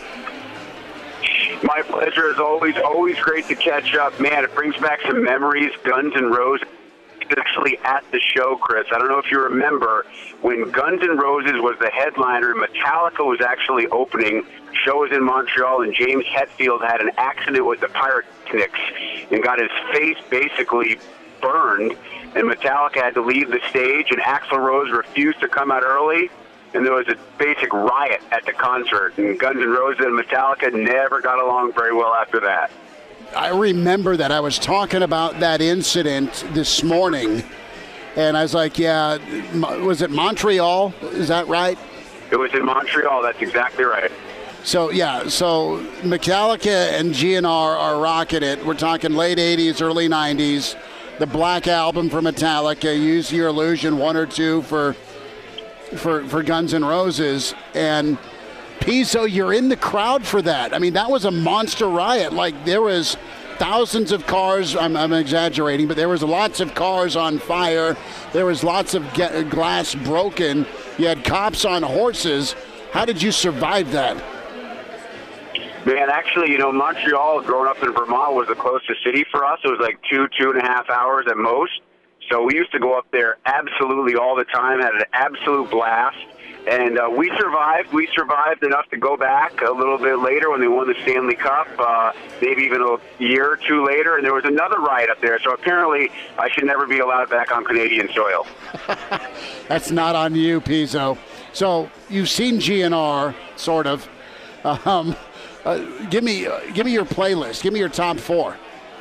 My pleasure, as always. Always great to catch up. Man, it brings back some memories. Guns N' Roses actually at the show, Chris. I don't know if you remember when Guns N' Roses was the headliner, Metallica was actually opening. Show was in Montreal, and James Hetfield had an accident with the pyrotechnics and got his face basically burned, and Metallica had to leave the stage, and Axl Rose refused to come out early, and there was a basic riot at the concert, and Guns N' Roses and Metallica never got along very well after that. I remember that. I was talking about that incident this morning, and I was like, yeah, was it Montreal? Is that right? It was in Montreal. That's exactly right. So, yeah, so Metallica and G N R are rocking it. We're talking late eighties, early nineties. The Black Album for Metallica, Use Your Illusion, one or two for for for Guns N' Roses. And Pizzo, you're in the crowd for that. I mean, that was a monster riot. Like, there was thousands of cars. I'm, I'm exaggerating, but there was lots of cars on fire. There was lots of get, glass broken. You had cops on horses. How did you survive that? Man, actually, you know, Montreal, growing up in Vermont, was the closest city for us. It was like two, two and a half hours at most. So we used to go up there absolutely all the time, had an absolute blast. And uh, we survived. We survived enough to go back a little bit later when they won the Stanley Cup, uh, maybe even a year or two later. And there was another riot up there. So apparently I should never be allowed back on Canadian soil. That's not on you, Pizzo. So you've seen G N R, sort of. Um, uh, give me, uh, give me your playlist. Give me your top four.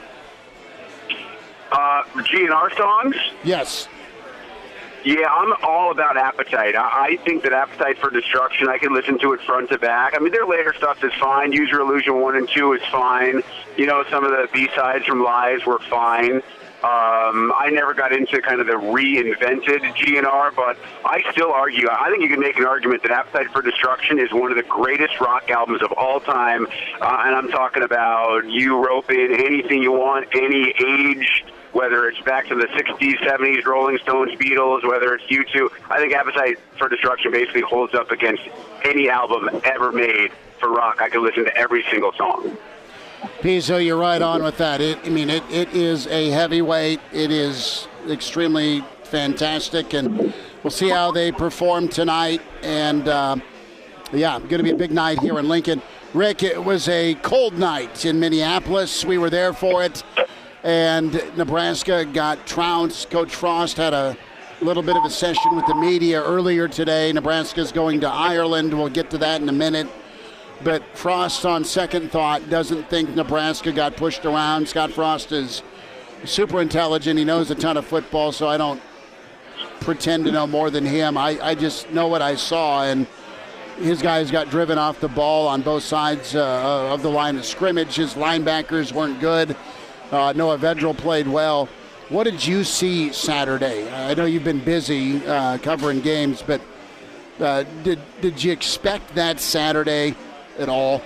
Uh, G N R songs? Yes. Yeah, I'm all about Appetite. I, I think that Appetite for Destruction, I can listen to it front to back. I mean, their later stuff is fine. Use Your Illusion one and two is fine. You know, some of the B-sides from Lies were fine. Um, I never got into kind of the reinvented G N R, but I still argue. I think you can make an argument that Appetite for Destruction is one of the greatest rock albums of all time. Uh, and I'm talking about you rope in anything you want, any age, whether it's back to the sixties, seventies, Rolling Stones, Beatles, whether it's U two. I think Appetite for Destruction basically holds up against any album ever made for rock. I can listen to every single song. Pizzo, you're right on with that. It, I mean, it, it is a heavyweight. It is extremely fantastic, and we'll see how they perform tonight. And, uh, yeah, going to be a big night here in Lincoln. Rick, it was a cold night in Minneapolis. We were there for it, and Nebraska got trounced. Coach Frost had a little bit of a session with the media earlier today. Nebraska's going to Ireland. We'll get to that in a minute. But Frost, on second thought, doesn't think Nebraska got pushed around. Scott Frost is super intelligent. He knows a ton of football, so I don't pretend to know more than him. I, I just know what I saw, and his guys got driven off the ball on both sides uh, of the line of scrimmage. His linebackers weren't good. Uh, Noah Vedral played well. What did you see Saturday? I know you've been busy uh, covering games, but uh, did did you expect that Saturday at all?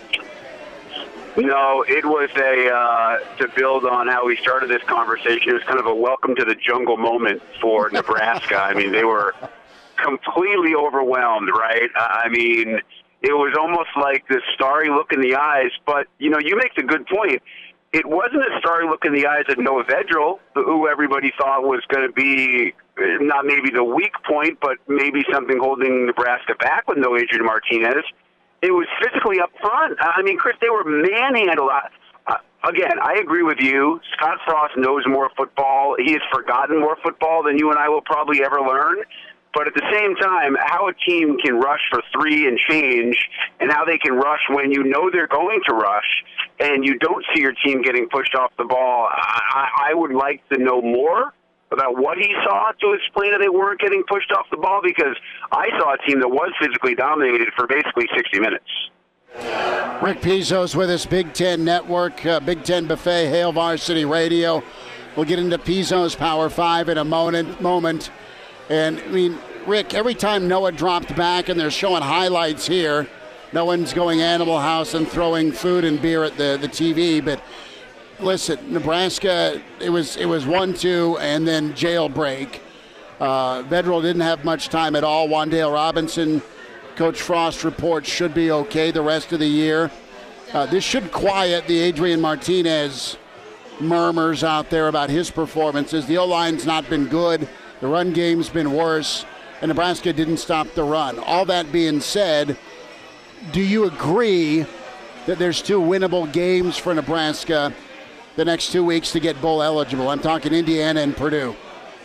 No, it was a, uh, to build on how we started this conversation, it was kind of a welcome to the jungle moment for Nebraska. I mean, they were completely overwhelmed, right? I mean, it was almost like this starry look in the eyes, but, you know, you make the good point. It wasn't a starry look in the eyes of Noah Vedral, who everybody thought was going to be not maybe the weak point, but maybe something holding Nebraska back with no Adrian Martinez. It was physically up front. I mean, Chris, they were manhandled. Uh, again, I agree with you. Scott Frost knows more football. He has forgotten more football than you and I will probably ever learn. But at the same time, how a team can rush for three and change, and how they can rush when you know they're going to rush, and you don't see your team getting pushed off the ball, I, I would like to know more about what he saw to explain that they weren't getting pushed off the ball, because I saw a team that was physically dominated for basically sixty minutes. Rick Pizzo's with us, Big Ten Network, uh, Big Ten Buffet, Hail Varsity Radio. We'll get into Pizzo's Power Five in a moment. moment. And, I mean, Rick, every time Noah dropped back, and they're showing highlights here, no one's going Animal House and throwing food and beer at the, the T V, but listen, Nebraska, it was it was one two and then jailbreak. Uh, Vedral didn't have much time at all. Wan'Dale Robinson, Coach Frost reports, should be okay the rest of the year. Uh, this should quiet the Adrian Martinez murmurs out there about his performances. The O-line's not been good. The run game's been worse. And Nebraska didn't stop the run. All that being said, do you agree that there's two winnable games for Nebraska the next two weeks to get bowl eligible? I'm talking Indiana and Purdue.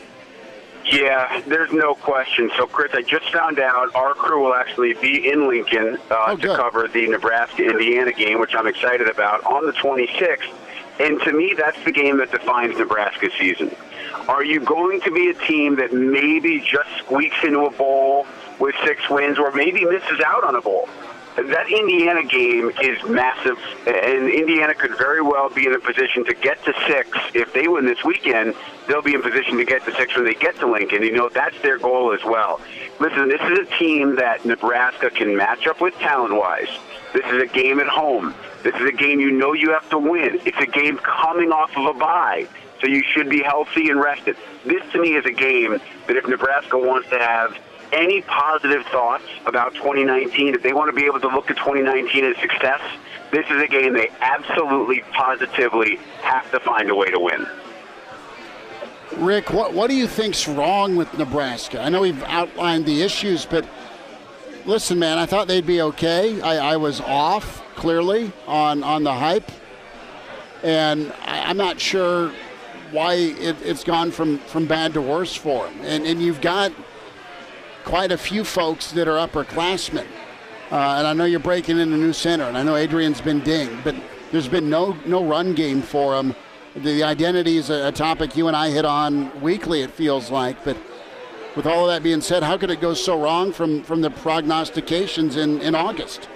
Yeah, there's no question. So, Chris, I just found out our crew will actually be in Lincoln uh, oh, to cover the Nebraska-Indiana game, which I'm excited about, on the twenty-sixth. And to me, that's the game that defines Nebraska's season. Are you going to be a team that maybe just squeaks into a bowl with six wins or maybe misses out on a bowl? That Indiana game is massive, and Indiana could very well be in a position to get to six. If they win this weekend, they'll be in position to get to six when they get to Lincoln. You know, that's their goal as well. Listen, this is a team that Nebraska can match up with talent-wise. This is a game at home. This is a game you know you have to win. It's a game coming off of a bye, so you should be healthy and rested. This, to me, is a game that if Nebraska wants to have any positive thoughts about twenty nineteen, if they want to be able to look at twenty nineteen as success, this is a game they absolutely, positively have to find a way to win. Rick, what what do you think's wrong with Nebraska? I know we've outlined the issues, but listen, man, I thought they'd be okay. I, I was off, clearly, on, on the hype, and I, I'm not sure why it, it's gone from, from bad to worse for them. And, and you've got quite a few folks that are upperclassmen. Uh, and I know you're breaking in a new center, and I know Adrian's been dinged, but there's been no no run game for him. The identity is a, a topic you and I hit on weekly, it feels like. But with all of that being said, how could it go so wrong from, from the prognostications in, in August?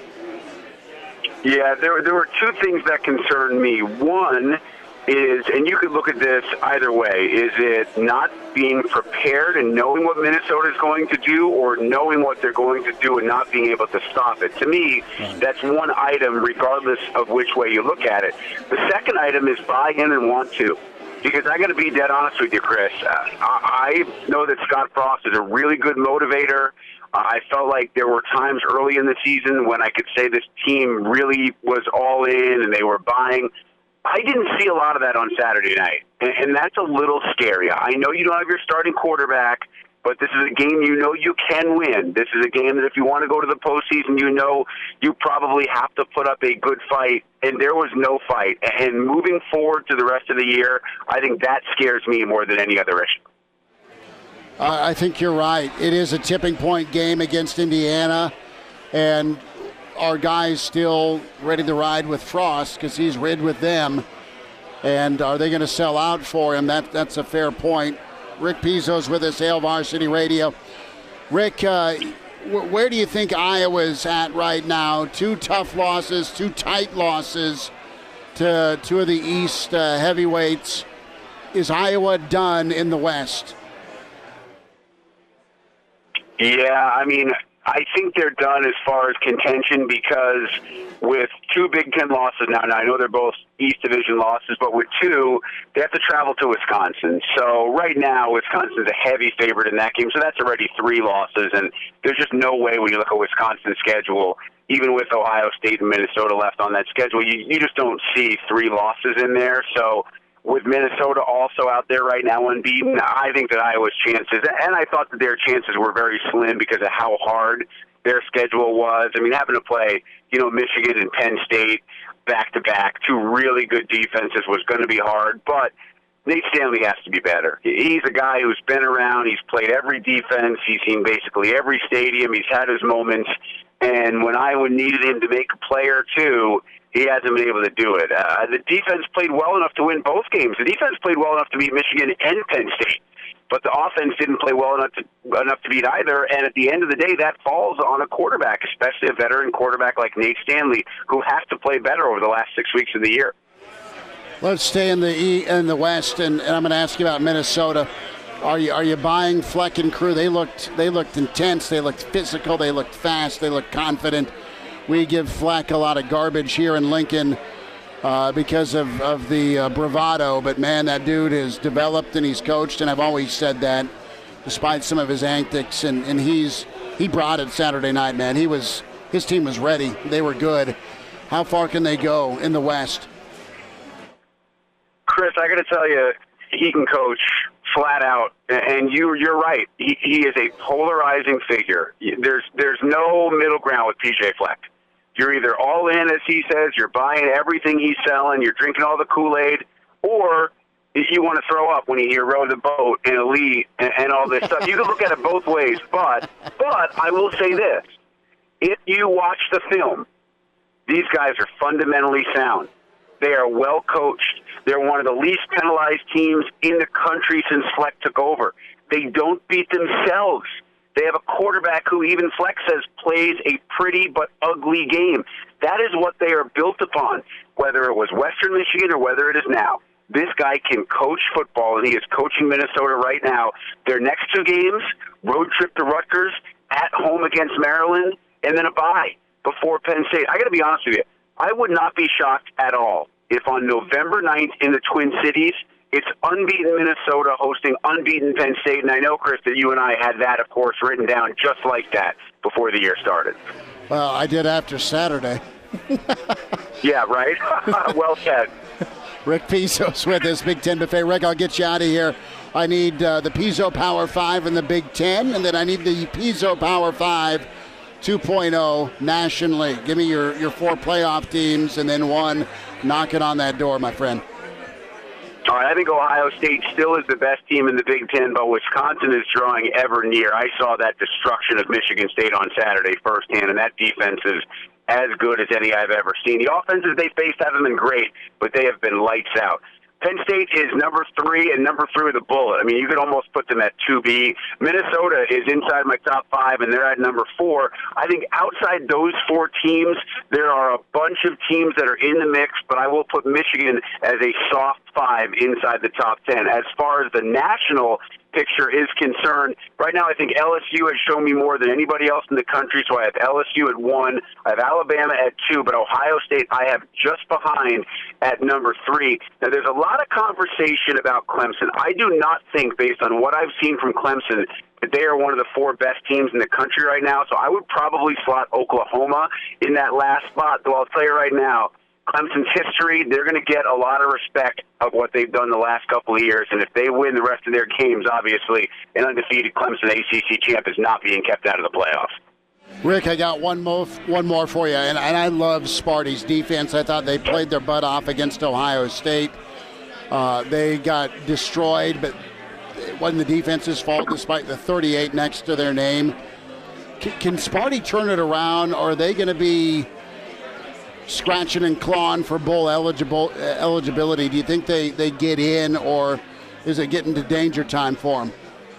Yeah, there, there were two things that concerned me. One is, and you could look at this either way, is it not being prepared and knowing what Minnesota is going to do, or knowing what they're going to do and not being able to stop it? To me, that's one item regardless of which way you look at it. The second item is buy in and want to. Because I got to be dead honest with you, Chris. Uh, I know that Scott Frost is a really good motivator. Uh, I felt like there were times early in the season when I could say this team really was all in and they were buying. I didn't see a lot of that on Saturday night, and, and that's a little scary. I know you don't have your starting quarterback, but this is a game you know you can win. This is a game that if you want to go to the postseason, you know you probably have to put up a good fight, and there was no fight. And moving forward to the rest of the year, I think that scares me more than any other issue. Uh, I think you're right. It is a tipping point game against Indiana, and our guys still ready to ride with Frost because he's rid with them. And are they going to sell out for him? That That's a fair point. Rick Pizzo's with us, Hail Varsity Radio. Rick, uh, w- where do you think Iowa's at right now? Two tough losses, two tight losses to two of the East uh, heavyweights. Is Iowa done in the West? Yeah, I mean, I think they're done as far as contention because with two Big Ten losses now, now I know they're both East Division losses, but with two, they have to travel to Wisconsin. So right now, Wisconsin's a heavy favorite in that game, so that's already three losses, and there's just no way when you look at Wisconsin's schedule, even with Ohio State and Minnesota left on that schedule, you, you just don't see three losses in there. So with Minnesota also out there right now unbeaten, I think that Iowa's chances, and I thought that their chances were very slim because of how hard their schedule was. I mean, having to play, you know, Michigan and Penn State back-to-back, two really good defenses, was going to be hard, but Nate Stanley has to be better. He's a guy who's been around, he's played every defense, he's seen basically every stadium, he's had his moments, and when Iowa needed him to make a play or two, he hasn't been able to do it. Uh, the defense played well enough to win both games. The defense played well enough to beat Michigan and Penn State, but the offense didn't play well enough to, enough to beat either. And at the end of the day, that falls on a quarterback, especially a veteran quarterback like Nate Stanley, who has to play better over the last six weeks of the year. Let's stay in the E in the West, and, and I'm going to ask you about Minnesota. Are you are you buying Fleck and crew? They looked they looked intense. They looked physical. They looked fast. They looked confident. We give Fleck a lot of garbage here in Lincoln uh, because of, of the uh, bravado. But, man, that dude has developed and he's coached, and I've always said that, despite some of his antics. And, and he's he brought it Saturday night, man. He was his team was ready. They were good. How far can they go in the West? Chris, I got to tell you, he can coach flat out, and you, you're right. He, he is a polarizing figure. There's there's no middle ground with P J Fleck. You're either all in, as he says, you're buying everything he's selling, you're drinking all the Kool-Aid, or you want to throw up when you hear row the boat and elite and, and all this stuff. You can look at it both ways, but but I will say this. If you watch the film, these guys are fundamentally sound. They are well coached. They're one of the least penalized teams in the country since Fleck took over. They don't beat themselves. They have a quarterback who even Fleck says plays a pretty but ugly game. That is what they are built upon, whether it was Western Michigan or whether it is now. This guy can coach football, and he is coaching Minnesota right now. Their next two games, road trip to Rutgers, at home against Maryland, and then a bye before Penn State. I got to be honest with you. I would not be shocked at all if on November ninth in the Twin Cities, it's unbeaten Minnesota hosting unbeaten Penn State. And I know, Chris, that you and I had that, of course, written down just like that before the year started. Well, I did after Saturday. Yeah, right? Well said. Rick Pizzo's with us, Big Ten Buffet. Rick, I'll get you out of here. I need uh, the Pizzo Power five in the Big Ten, and then I need the Pizzo Power five two point oh nationally. Give me your, your four playoff teams, and then one knocking on that door, my friend. All right, I think Ohio State still is the best team in the Big Ten, but Wisconsin is drawing ever near. I saw that destruction of Michigan State on Saturday firsthand, and that defense is as good as any I've ever seen. The offenses they faced haven't been great, but they have been lights out. Penn State is number three and number three with a bullet. I mean, you could almost put them at two B. Minnesota is inside my top five, and they're at number four. I think outside those four teams, there are a bunch of teams that are in the mix, but I will put Michigan as a soft five inside the top ten. As far as the national picture is concerned, right now I think L S U has shown me more than anybody else in the country, so I have L S U at one, I have Alabama at two, but Ohio State I have just behind at number three. Now there's a lot of conversation about Clemson. I do not think, based on what I've seen from Clemson, that they are one of the four best teams in the country right now, so I would probably slot Oklahoma in that last spot, though I'll tell you right now, Clemson's history, they're going to get a lot of respect of what they've done the last couple of years. And if they win the rest of their games, obviously, an undefeated Clemson A C C champ is not being kept out of the playoffs. Rick, I got one more, one more for you, and, and I love Sparty's defense. I thought they played their butt off against Ohio State. Uh, they got destroyed, but it wasn't the defense's fault despite the thirty-eight next to their name. Can, can Sparty turn it around, or are they going to be scratching and clawing for bowl eligible uh, eligibility? Do you think they, they get in, or is it getting to danger time for them?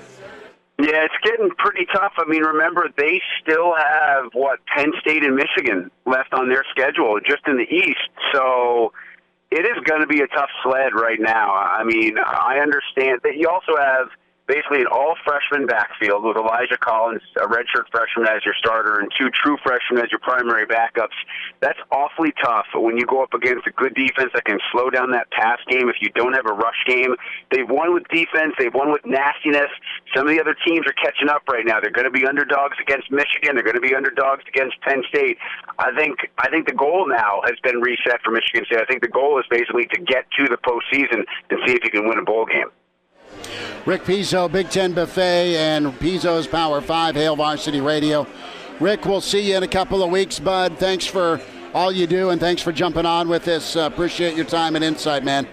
Yeah, it's getting pretty tough. I mean, remember, they still have, what, Penn State and Michigan left on their schedule just in the East. So it is going to be a tough sled right now. I mean, I understand that you also have basically an all-freshman backfield with Elijah Collins, a redshirt freshman as your starter, and two true freshmen as your primary backups. That's awfully tough when you go up against a good defense that can slow down that pass game if you don't have a rush game. They've won with defense. They've won with nastiness. Some of the other teams are catching up right now. They're going to be underdogs against Michigan. They're going to be underdogs against Penn State. I think I think the goal now has been reset for Michigan State. I think the goal is basically to get to the postseason and see if you can win a bowl game. Rick Pizzo, Big Ten Buffet, and Pizzo's Power five, Hail Varsity Radio. Rick, we'll see you in a couple of weeks, bud. Thanks for all you do, and thanks for jumping on with us. Uh, appreciate your time and insight, man.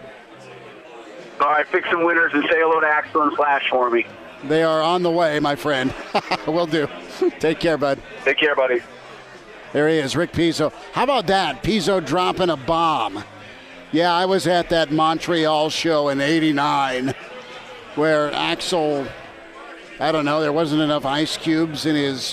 All right, pick some winners and say hello to Axel and Flash for me. They are on the way, my friend. Will do. Take care, bud. Take care, buddy. There he is, Rick Pizzo. How about that? Pizzo dropping a bomb. Yeah, I was at that Montreal show in eighty-nine. Where Axel, I don't know, there wasn't enough ice cubes in his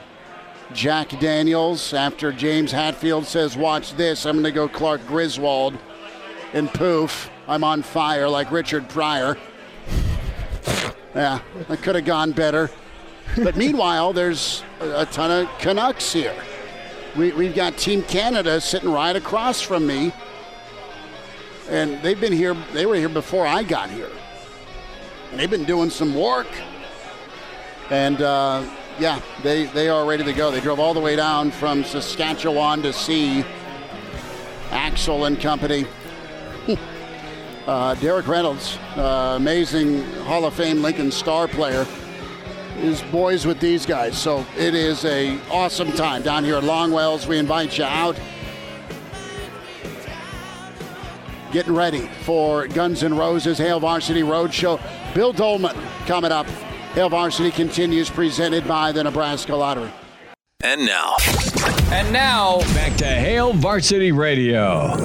Jack Daniels after James Hatfield says, watch this, I'm going to go Clark Griswold, and poof, I'm on fire like Richard Pryor. Yeah, I could have gone better. But meanwhile, there's a ton of Canucks here. We, we've got Team Canada sitting right across from me, and they've been here, they were here before I got here. They've been doing some work, and uh, yeah, they, they are ready to go. They drove all the way down from Saskatchewan to see Axel and company. Uh, Derek Reynolds, uh, amazing Hall of Fame Lincoln star player, is boys with these guys. So it is a awesome time down here at Longwells. We invite you out. Getting ready for Guns N' Roses Hail Varsity Roadshow. Bill Dolman coming up. Hail Varsity continues, presented by the Nebraska Lottery. And now. And now, back to Hail Varsity Radio.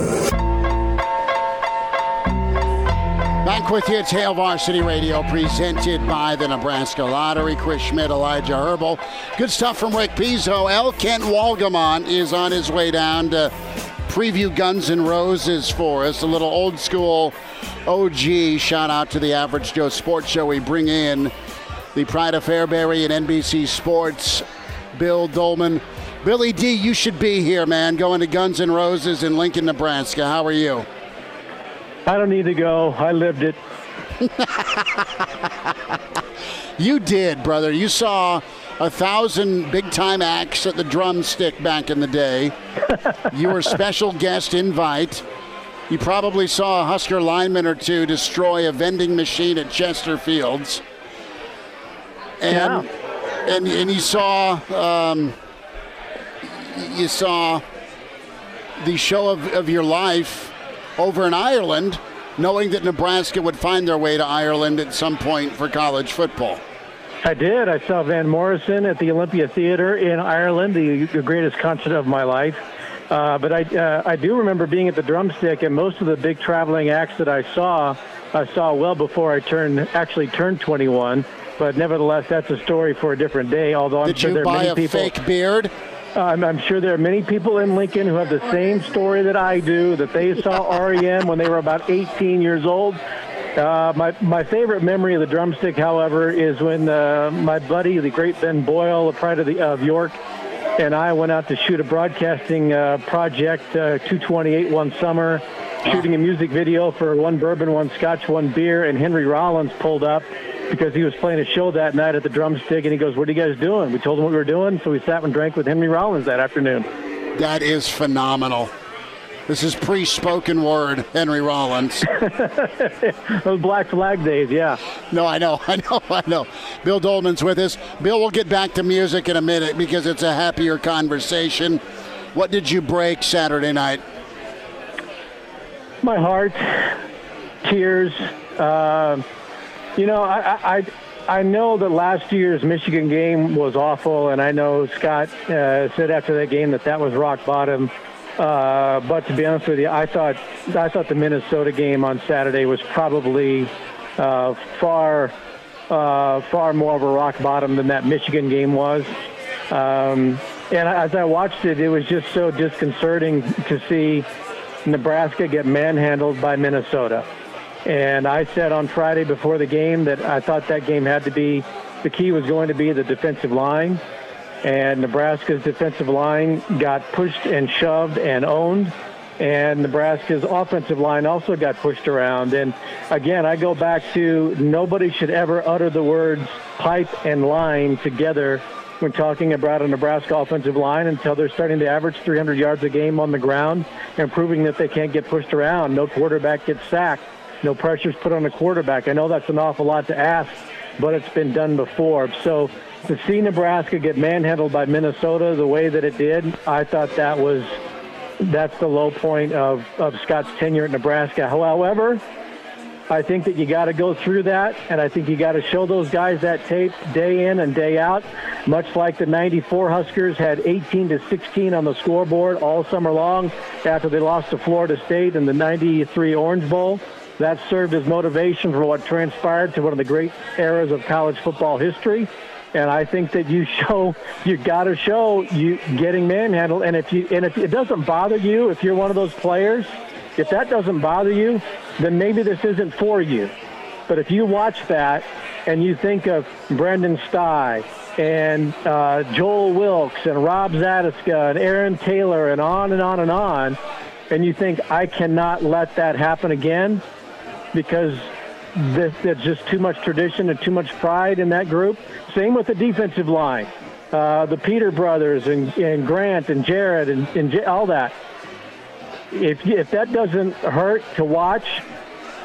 Back with you, it's Hail Varsity Radio, presented by the Nebraska Lottery. Chris Schmidt, Elijah Herbal. Good stuff from Rick Pizzo. L. Kent Walgamon is on his way down to preview Guns N' Roses for us. A little old school O G shout out to the Average Joe Sports Show. We bring in the Pride of Fairbury and N B C Sports, Bill Dolman. Billy D, you should be here, man, going to Guns N' Roses in Lincoln, Nebraska. How are you? I don't need to go. I lived it. You did, brother. You saw a thousand big-time acts at the Drumstick back in the day. You were a special guest invite. You probably saw a Husker lineman or two destroy a vending machine at Chesterfield's. And, yeah. and and you saw um, you saw the show of, of your life over in Ireland, knowing that Nebraska would find their way to Ireland at some point for college football. I did. I saw Van Morrison at the Olympia Theatre in Ireland, the, the greatest concert of my life. Uh, but I uh, I do remember being at the Drumstick, and most of the big traveling acts that I saw, I saw well before I turned actually turned twenty-one. But nevertheless, that's a story for a different day. Although I'm did sure you there are buy many a people, fake beard? Uh, I'm, I'm sure there are many people in Lincoln who have the same story that I do, that they saw R E M when they were about eighteen years old. Uh, my my favorite memory of the Drumstick, however, is when uh, my buddy, the great Ben Boyle, the pride of, the, of York, and I went out to shoot a broadcasting uh, project, uh, two twenty-eight one summer, shooting a music video for One Bourbon, One Scotch, One Beer, and Henry Rollins pulled up because he was playing a show that night at the Drumstick, and he goes, "What are you guys doing?" We told him what we were doing, so we sat and drank with Henry Rollins that afternoon. That is phenomenal. This is pre-spoken word, Henry Rollins. Those Black Flag days, yeah. No, I know, I know, I know. Bill Dolman's with us. Bill, we'll get back to music in a minute because it's a happier conversation. What did you break Saturday night? My heart, tears. Uh, you know, I, I I know that last year's Michigan game was awful, and I know Scott uh, said after that game that that was rock bottom. Uh, but to be honest with you, I thought I thought the Minnesota game on Saturday was probably uh, far uh, far more of a rock bottom than that Michigan game was. Um, and as I watched it, it was just so disconcerting to see Nebraska get manhandled by Minnesota. And I said on Friday before the game that I thought that game had to be, the key was going to be the defensive line. And Nebraska's defensive line got pushed and shoved and owned. And Nebraska's offensive line also got pushed around. And again, I go back to nobody should ever utter the words pipe and line together when talking about a Nebraska offensive line until they're starting to average three hundred yards a game on the ground and proving that they can't get pushed around. No quarterback gets sacked. No pressure's put on the quarterback. I know that's an awful lot to ask, but it's been done before. So to see Nebraska get manhandled by Minnesota the way that it did, I thought that was that's the low point of, of Scott's tenure at Nebraska. However, I think that you got to go through that, and I think you got to show those guys that tape day in and day out, much like the ninety-four Huskers had eighteen to sixteen on the scoreboard all summer long after they lost to Florida State in the ninety-three Orange Bowl. That served as motivation for what transpired to one of the great eras of college football history. And I think that you show, you got to show you getting manhandled. And if you, and if it doesn't bother you, if you're one of those players, if that doesn't bother you, then maybe this isn't for you. But if you watch that and you think of Brendan Sty and uh, Joel Wilkes and Rob Zadiska and Aaron Taylor and on and on and on, and you think, I cannot let that happen again because this, there's just too much tradition and too much pride in that group. Same with the defensive line, uh, the Peter brothers and, and Grant and Jared and, and J- all that. If if that doesn't hurt to watch,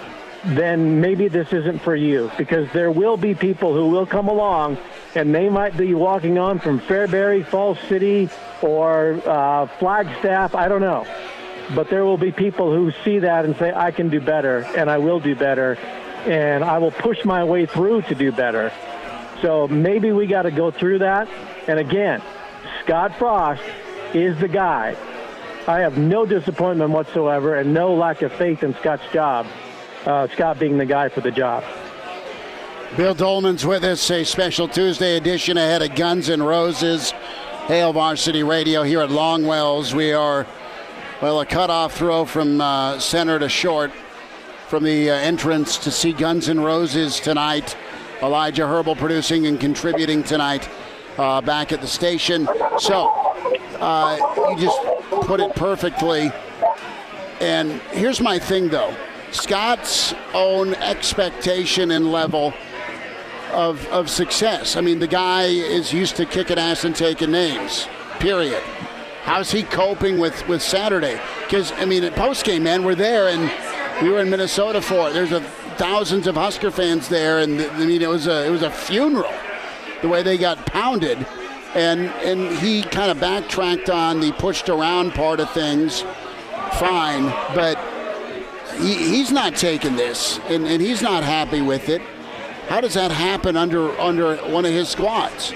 then maybe this isn't for you, because there will be people who will come along, and they might be walking on from Fairbury, Falls City, or uh, Flagstaff, I don't know. But there will be people who see that and say, I can do better, and I will do better, and I will push my way through to do better. So maybe we got to go through that. And again, Scott Frost is the guy. I have no disappointment whatsoever and no lack of faith in Scott's job, uh, Scott being the guy for the job. Bill Dolman's with us, a special Tuesday edition ahead of Guns N' Roses. Hail Varsity Radio here at Longwells. We are, well, a cutoff throw from uh, center to short from the uh, entrance to see Guns N' Roses tonight. Elijah Herbal producing and contributing tonight uh, back at the station. So, uh, you just put it perfectly. And here's my thing, though. Scott's own expectation and level of of success. I mean, the guy is used to kicking ass and taking names, period. How's he coping with, with Saturday? Because, I mean, at postgame, man, we're there, and we were in Minnesota for it. There's a, thousands of Husker fans there, and, I mean, it was a, it was a funeral, the way they got pounded. And, and he kind of backtracked on the pushed around part of things, fine, but he, he's not taking this, and, and he's not happy with it. How does that happen under under one of his squads?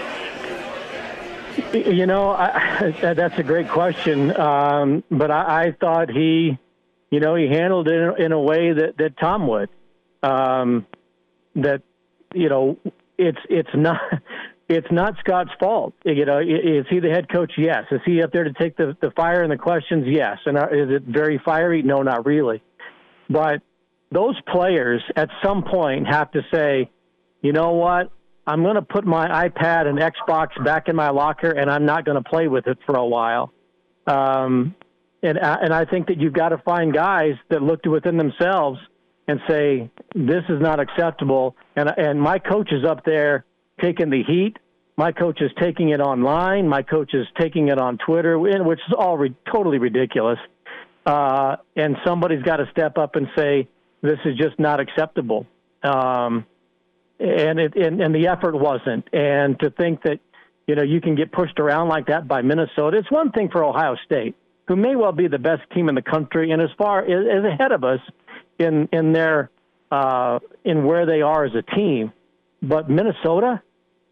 You know, I, that's a great question. Um, but I, I thought he, you know, he handled it in, in a way that, that Tom would. Um, that, you know, it's it's not it's not Scott's fault. You know, is he the head coach? Yes. Is he up there to take the, the fire and the questions? Yes. And is it very fiery? No, not really. But those players at some point have to say, you know what, I'm going to put my iPad and Xbox back in my locker, and I'm not going to play with it for a while. Um, and, and I think that you've got to find guys that look to within themselves and say, this is not acceptable. And, and my coach is up there taking the heat. My coach is taking it online. My coach is taking it on Twitter, which is all re- totally ridiculous. Uh, and somebody's got to step up and say, this is just not acceptable. Um, and, it, and and the effort wasn't. And to think that, you know, you can get pushed around like that by Minnesota, it's one thing for Ohio State, who may well be the best team in the country and as far as, as ahead of us in in their uh, in where they are as a team. But Minnesota,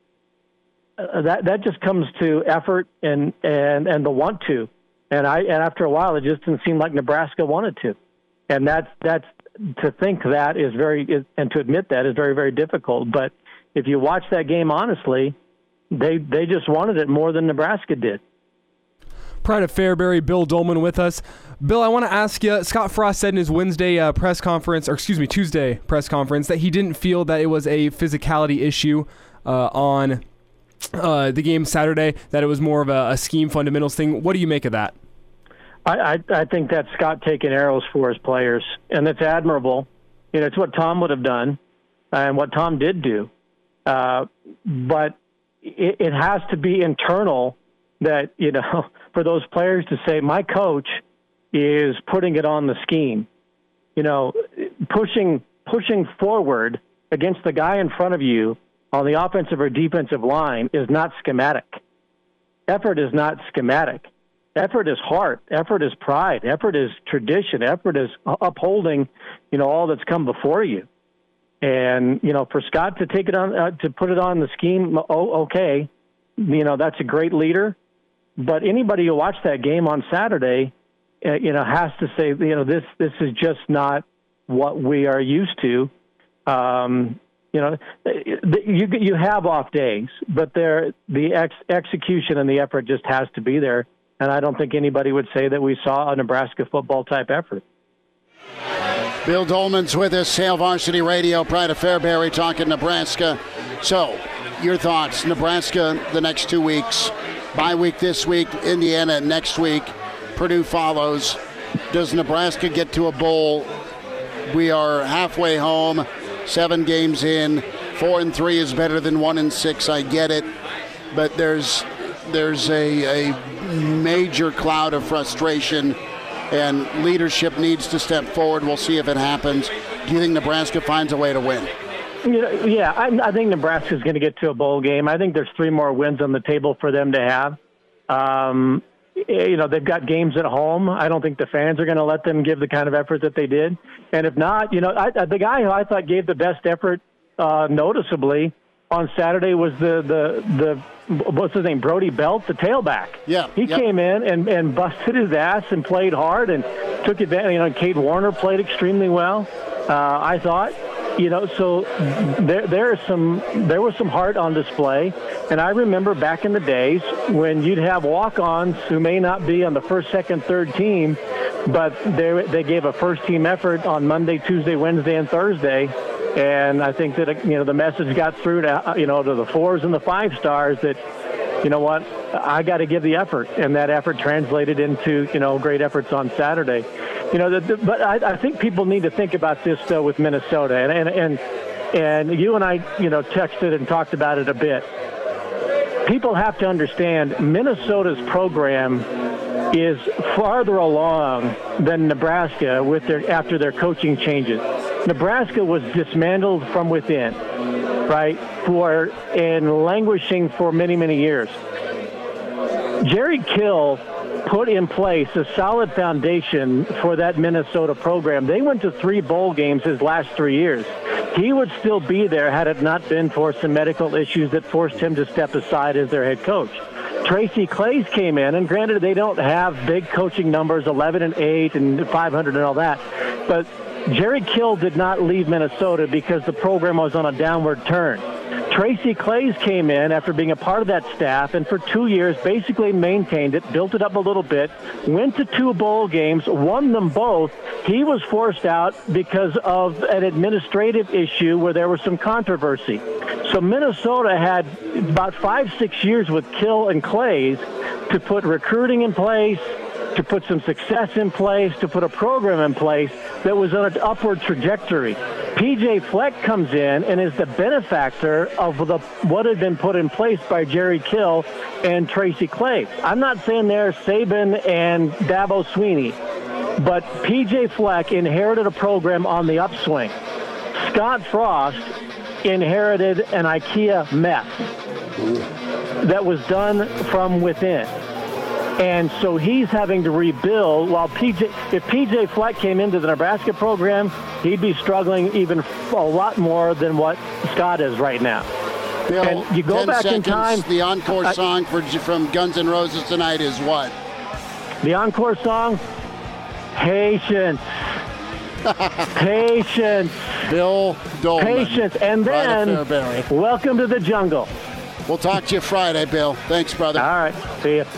uh, that that just comes to effort and, and, and the want to. And I and after a while, it just didn't seem like Nebraska wanted to. And that's that's to think that is very is, and to admit that is very, very difficult. But if you watch that game honestly, they they just wanted it more than Nebraska did. Pride of Fairbury, Bill Dolman with us. Bill, I want to ask you, Scott Frost said in his Wednesday uh, press conference, or excuse me, Tuesday press conference, that he didn't feel that it was a physicality issue uh, on uh, the game Saturday, that it was more of a, a scheme fundamentals thing. What do you make of that? I, I, I think that's Scott taking arrows for his players, and it's admirable. You know, it's what Tom would have done and what Tom did do. Uh, but it, it has to be internal that, you know, for those players to say, my coach is putting it on the scheme. You know, pushing pushing forward against the guy in front of you on the offensive or defensive line is not schematic. Effort is not schematic. Effort is heart. Effort is pride. Effort is tradition. Effort is upholding, you know, all that's come before you. And, you know, for Scott to take it on, uh, to put it on the scheme, oh, okay, you know, that's a great leader. But anybody who watched that game on Saturday, uh, you know, has to say, you know, this this is just not what we are used to. Um, you know, you you have off days, but there the ex- execution and the effort just has to be there. And I don't think anybody would say that we saw a Nebraska football type effort. Bill Dolman's with us, Hail Varsity Radio, Pride of Fairbury, talking Nebraska. So, your thoughts, Nebraska the next two weeks, bye week this week, Indiana next week, Purdue follows. Does Nebraska get to a bowl? We are halfway home, seven games in, four and three is better than one and six, I get it. But there's there's a, a major cloud of frustration and leadership needs to step forward. We'll see if it happens. Do you think Nebraska finds a way to win? You know, yeah, I, I think Nebraska's going to get to a bowl game. I think there's three more wins on the table for them to have. Um, you know, they've got games at home. I don't think the fans are going to let them give the kind of effort that they did. And if not, you know, I, the guy who I thought gave the best effort uh, noticeably on Saturday was the, the, the what's his name, Brody Belt, the tailback. Yeah. He yep. came in and, and busted his ass and played hard and took advantage. You know, Cade Warner played extremely well, uh, I thought. You know, so there there are some there was some heart on display, and I remember back in the days when you'd have walk-ons who may not be on the first, second, third team, but they they gave a first-team effort on Monday, Tuesday, Wednesday, and Thursday, and I think that you know the message got through to you know to the fours and the five stars that you know what I got to give the effort, and that effort translated into you know great efforts on Saturday. You know, the, the, but I, I think people need to think about this, though, with Minnesota. And, and and and you and I, you know, texted and talked about it a bit. People have to understand Minnesota's program is farther along than Nebraska with their after their coaching changes. Nebraska was dismantled from within, right, for and languishing for many, many years. Jerry Kill put in place a solid foundation for that Minnesota program. They went to three bowl games his last three years. He would still be there had it not been for some medical issues that forced him to step aside as their head coach. Tracy Claeys came in, and granted they don't have big coaching numbers, eleven and eight and five hundred and all that, but Jerry Kill did not leave Minnesota because the program was on a downward turn. Tracy Claeys came in after being a part of that staff and for two years basically maintained it, built it up a little bit, went to two bowl games, won them both. He was forced out because of an administrative issue where there was some controversy. So Minnesota had about five, six years with Kill and Claeys to put recruiting in place, to put some success in place, to put a program in place that was on an upward trajectory. P J Fleck comes in and is the benefactor of the what had been put in place by Jerry Kill and Tracy Claeys. I'm not saying they're Saban and Dabo Swinney, but P J Fleck inherited a program on the upswing. Scott Frost inherited an IKEA mess that was done from within. And so he's having to rebuild while P J, if P J Fleck came into the Nebraska program, he'd be struggling even a lot more than what Scott is right now. Bill, and you go ten back seconds, in time. The encore I, song for, from Guns N' Roses tonight is what? The encore song? Patience. Patience. Bill Dolman. Patience. And then, welcome to the jungle. We'll talk to you Friday, Bill. Thanks, brother. All right. See you.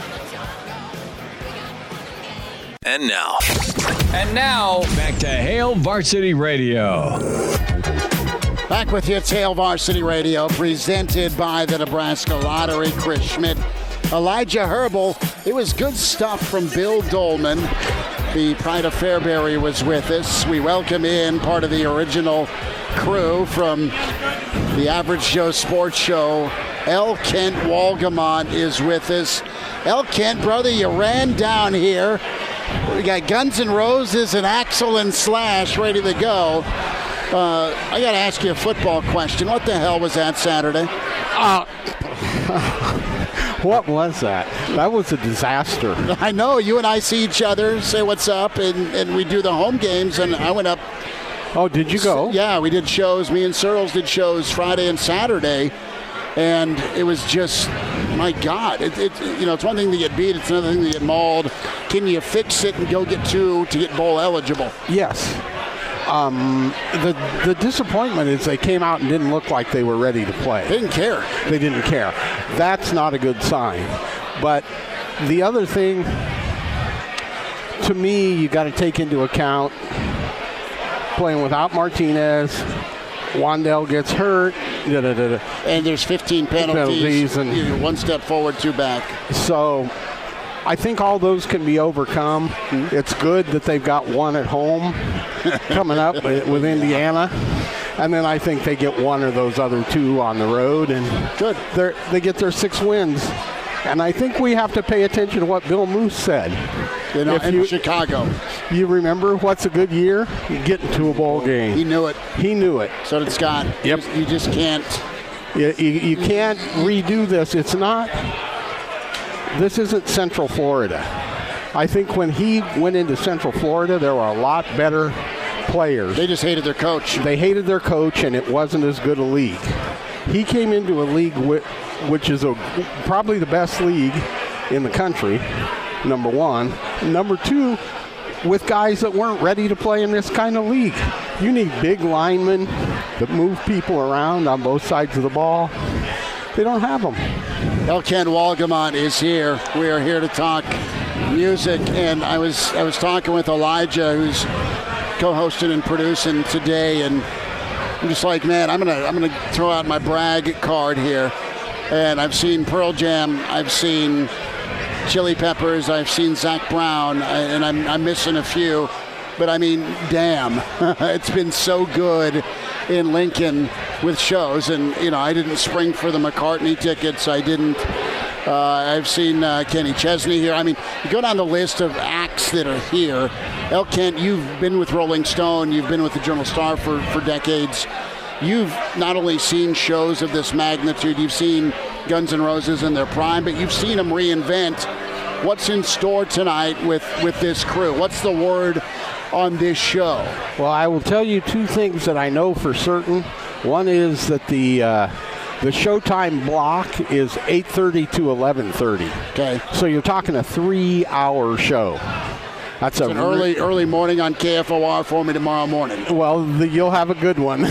And now. And now, back to Hail Varsity Radio. Back with you, it's Hail Varsity Radio, presented by the Nebraska Lottery. Chris Schmidt, Elijah Herbal. It was good stuff from Bill Dolman. The Pride of Fairbury was with us. We welcome in part of the original crew from the Average Joe Sports Show. L. Kent Walgamont is with us. L. Kent, brother, you ran down here. We got Guns N' Roses and Axl and Slash ready to go. Uh, I got to ask you a football question. What the hell was that Saturday? Uh, what was that? That was a disaster. I know. You and I see each other, say what's up, and, and we do the home games, and I went up. Oh, did you go? Yeah, we did shows. Me and Searles did shows Friday and Saturday. And it was just, my God, it, it, you know, it's one thing to get beat, it's another thing to get mauled. Can you fix it and go get two to get bowl eligible? Yes. Um, the the disappointment is they came out and didn't look like they were ready to play. They didn't care. They didn't care. That's not a good sign. But the other thing, to me, you got to take into account playing without Martinez. Wandell gets hurt. Da, da, da, da. And there's fifteen penalties. penalties and one step forward, two back. So I think all those can be overcome. Mm-hmm. It's good that they've got one at home coming up with Indiana. And then I think they get one of those other two on the road. And good. They they get their six wins And I think we have to pay attention to what Bill Moose said. You know, If in you- Chicago. You remember what's a good year? You get into a bowl game. He knew it. He knew it. So did Scott. Yep. You just can't. You, you, you can't redo this. It's not, this isn't Central Florida. I think when he went into Central Florida, there were a lot better players. They just hated their coach. They hated their coach, and it wasn't as good a league. He came into a league whi- which is a, probably the best league in the country, number one. Number two, with guys that weren't ready to play in this kind of league. You need big linemen that move people around on both sides of the ball. They don't have them. Elkan Walgamont is here. We are here to talk music, and I was I was talking with Elijah, who's co-hosting and producing today, and I'm just like, man, I'm gonna I'm gonna throw out my brag card here. And I've seen Pearl Jam, I've seen Chili Peppers, I've seen Zach Brown, and I'm I'm missing a few. But I mean, damn, it's been so good in Lincoln with shows. And, you know, I didn't spring for the McCartney tickets. I didn't. Uh, I've seen uh, Kenny Chesney here. I mean, you go down the list of acts that are here. Elkan, you've been with Rolling Stone. You've been with the Journal Star for, for decades. You've not only seen shows of this magnitude, you've seen Guns N' Roses in their prime, but you've seen them reinvent. What's in store tonight with, with this crew? What's the word on this show? Well, I will tell you two things that I know for certain. One is that the uh, the showtime block is eight thirty to eleven thirty. Okay. So you're talking a three-hour show. That's It's a an early early morning on K F O R for me tomorrow morning. Well, the, you'll have a good one.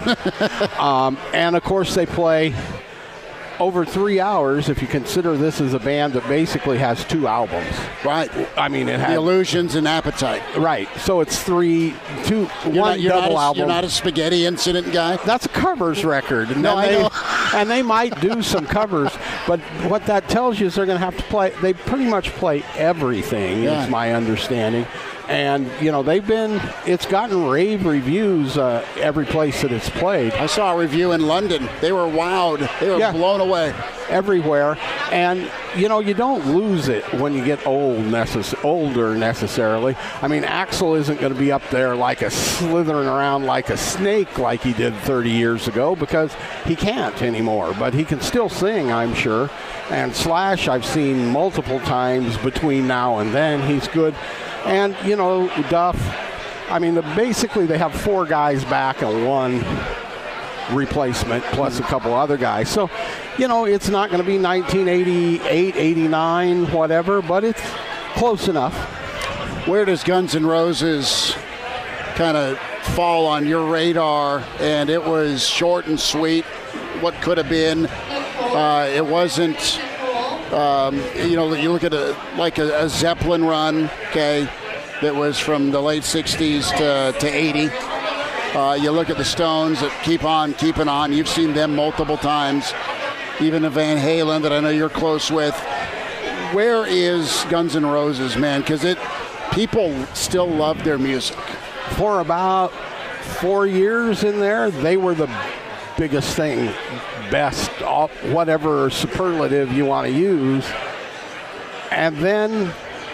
um, and, of course, they play over three hours if you consider this as a band that basically has two albums. Right. I mean, it has The Illusions and Appetite. Right. So it's three, two, You're one not, you're double not a, album. You're not a Spaghetti Incident guy? That's a covers record. And No, then I they, know. and they might do some covers, but what that tells you is they're going to have to play. They pretty much play everything, Yeah. is my understanding. And, you know, they've been, it's gotten rave reviews uh, every place that it's played. I saw a review in London. They were wowed. They were Yeah. blown away. Everywhere. And, you know, you don't lose it when you get old, necess- older necessarily. I mean, Axl isn't going to be up there like a slithering around like a snake like he did thirty years ago because he can't anymore. But he can still sing, I'm sure. And Slash I've seen multiple times between now and then. He's good. And, you know, Duff, I mean, the, basically they have four guys back and one replacement plus a couple other guys. So, you know, it's not going to be nineteen eighty-eight, eighty-nine, whatever, but it's close enough. Where does Guns N' Roses kind of fall on your radar? And it was short and sweet, what could have been. Uh, it wasn't, um, you know, you look at a like a, a Zeppelin run, okay, that was from the late sixties to, to eighty. Uh, you look at the Stones that keep on keeping on. You've seen them multiple times. Even the Van Halen that I know you're close with. Where is Guns N' Roses, man? Because it, people still love their music. For about four years in there, they were the biggest thing, best, all- whatever superlative you want to use. And then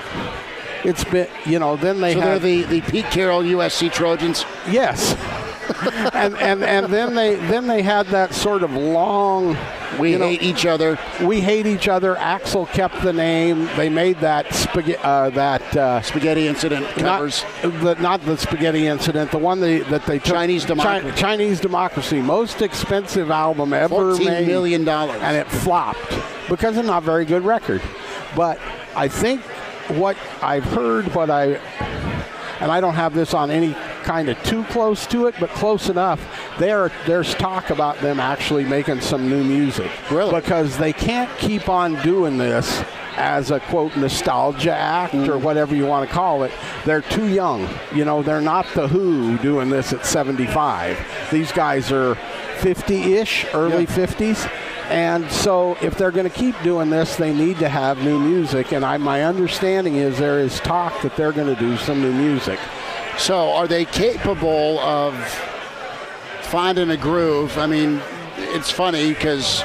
it's been, you know, then they so had they're the, the Pete Carroll U S C Trojans. Yes. and and and then they then they had that sort of long. We you know, hate each other. We hate each other. Axl kept the name. They made that spaghetti uh, that uh, Spaghetti Incident covers. Not the, not the Spaghetti Incident. The one they, that they took. Chinese Democracy. Chi- Chinese Democracy. Most expensive album ever fourteen made. million dollars. And it flopped because it's not a very good record. But I think what I've heard, what I, and I don't have this on any kind of too close to it, but close enough, there there's talk about them actually making some new music. Really? Because they can't keep on doing this as a, quote, nostalgia act mm. or whatever you want to call it. They're too young. You know, they're not the Who doing this at seventy-five. These guys are fifty-ish, early yeah. fifties. And so if they're going to keep doing this, they need to have new music. And I, my understanding is there is talk that they're going to do some new music. So are they capable of finding a groove? I mean, it's funny because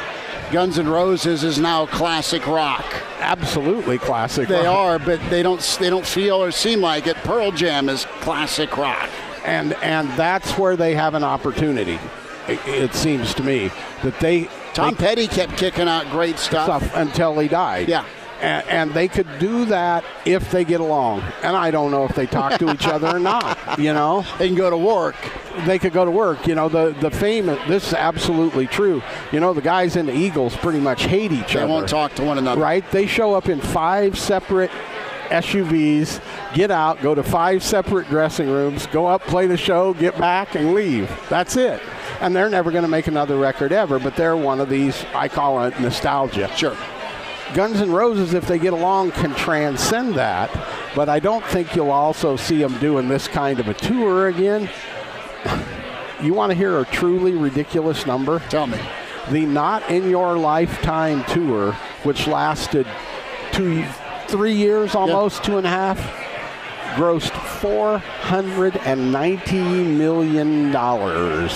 Guns N' Roses is now classic rock. Absolutely classic they rock. They are, but they don't they don't feel or seem like it. Pearl Jam is classic rock. And and that's where they have an opportunity, it, it seems to me, that they... Tom they, Petty kept kicking out great stuff. stuff until he died. Yeah. And, and they could do that if they get along. And I don't know if they talk to each other or not, you know. They can go to work. They could go to work. You know, the, the fame, this is absolutely true. You know, the guys in the Eagles pretty much hate each they other. They won't talk to one another. Right? They show up in five separate S U Vs, get out, go to five separate dressing rooms, go up, play the show, get back, and leave. That's it. And they're never going to make another record ever, but they're one of these, I call it nostalgia. Sure. Guns N' Roses, if they get along, can transcend that, but I don't think you'll also see them doing this kind of a tour again. You want to hear a truly ridiculous number? Tell me. The Not In Your Lifetime tour, which lasted two, three years almost, yep. two and a half, grossed four hundred ninety million dollars.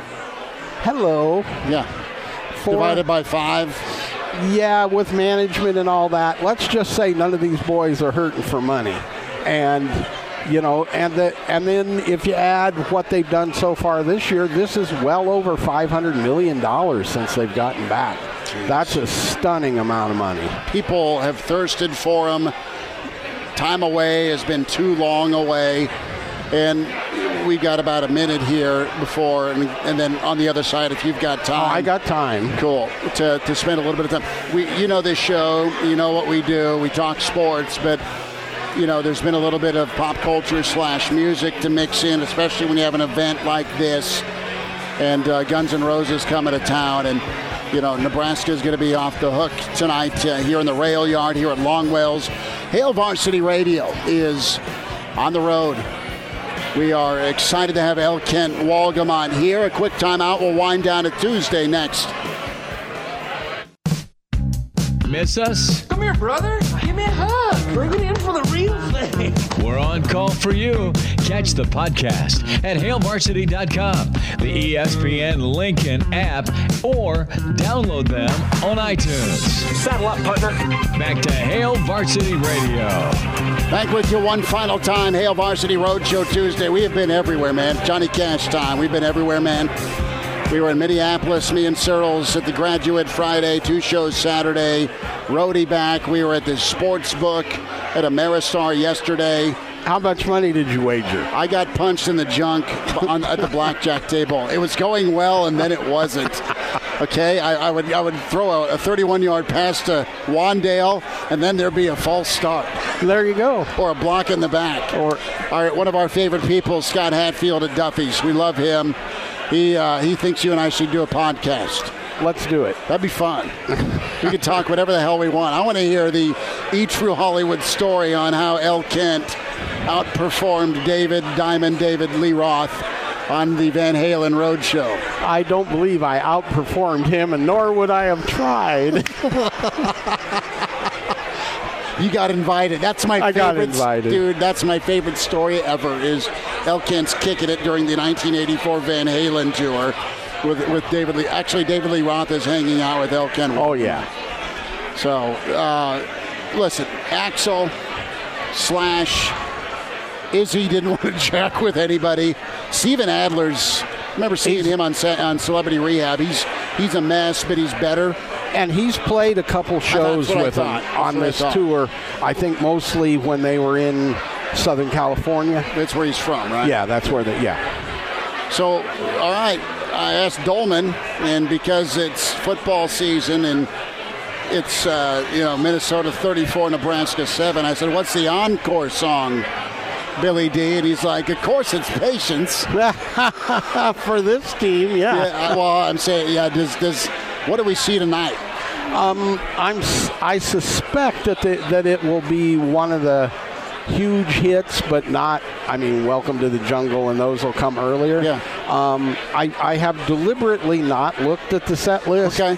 Hello. Yeah. Four, Divided by five. Yeah, with management and all that, let's just say none of these boys are hurting for money. And, you know, and the, and then if you add what they've done so far this year, this is well over five hundred million dollars since they've gotten back. Jeez. That's a stunning amount of money. People have thirsted for them. Time away has been too long away. And we got about a minute here before, and, and then on the other side, if you've got time. Oh, I got time. Cool. To, to spend a little bit of time. We, you know this show, you know what we do. We talk sports, but, you know, there's been a little bit of pop culture slash music to mix in, especially when you have an event like this. And uh, Guns N' Roses coming to town, and, you know, Nebraska is going to be off the hook tonight uh, here in the Rail Yard here at Longwells. Hail Varsity Radio is on the road. We are excited to have El Kent Walgamont here. A quick timeout. We'll wind down to Tuesday next. Miss us? Come here, brother. Give me a hug. Bring it in for the real thing. We're on call for you. Catch the podcast at hail varsity dot com, the E S P N Lincoln app, or download them on iTunes. Saddle up, partner. Back to Hail Varsity Radio. Back with you one final time. Hail Varsity Roadshow Tuesday. We have been everywhere, man. Johnny Cash time. We've been everywhere, man. We were in Minneapolis, me and Searles at the Graduate Friday, two shows Saturday, Roadie back. We were at the Sports Book at Ameristar yesterday. How much money did you wager? I got punched in the junk on, at the blackjack table. It was going well, and then it wasn't. Okay, I, I would I would throw a thirty-one-yard pass to Wandale, and then there'd be a false start. There you go. Or a block in the back. Or all right, one of our favorite people, Scott Hatfield at Duffy's. We love him. He uh, he thinks you and I should do a podcast. Let's do it. That'd be fun. We could talk whatever the hell we want. I want to hear the E! True Hollywood story on how El Kent outperformed David, Diamond David Lee Roth on the Van Halen Roadshow. I don't believe I outperformed him, and nor would I have tried. You got invited. That's my I favorite. got invited. Dude, that's my favorite story ever is El Kent's kicking it during the nineteen eighty-four Van Halen tour with with David Lee. Actually, David Lee Roth is hanging out with El Kent. Oh, yeah. So, uh, listen, Axl slash Izzy didn't want to jack with anybody. Steven Adler's, I remember seeing him on on Celebrity Rehab. He's he's a mess, but he's better. And he's played a couple shows with him on this tour. I think mostly when they were in Southern California. That's where he's from, right? Yeah, that's where they, yeah. So, all right, I asked Dolman, and because it's football season and it's, uh, you know, Minnesota thirty-four, Nebraska seven, I said, what's the encore song, Billy D? And he's like, of course it's Patience. For this team, yeah. yeah well, I'm saying, yeah, does, does, what do we see tonight? Um, I'm, I suspect that the, that it will be one of the huge hits, but not, I mean, Welcome to the Jungle, and those will come earlier. Yeah. Um, I, I have deliberately not looked at the set list. Okay.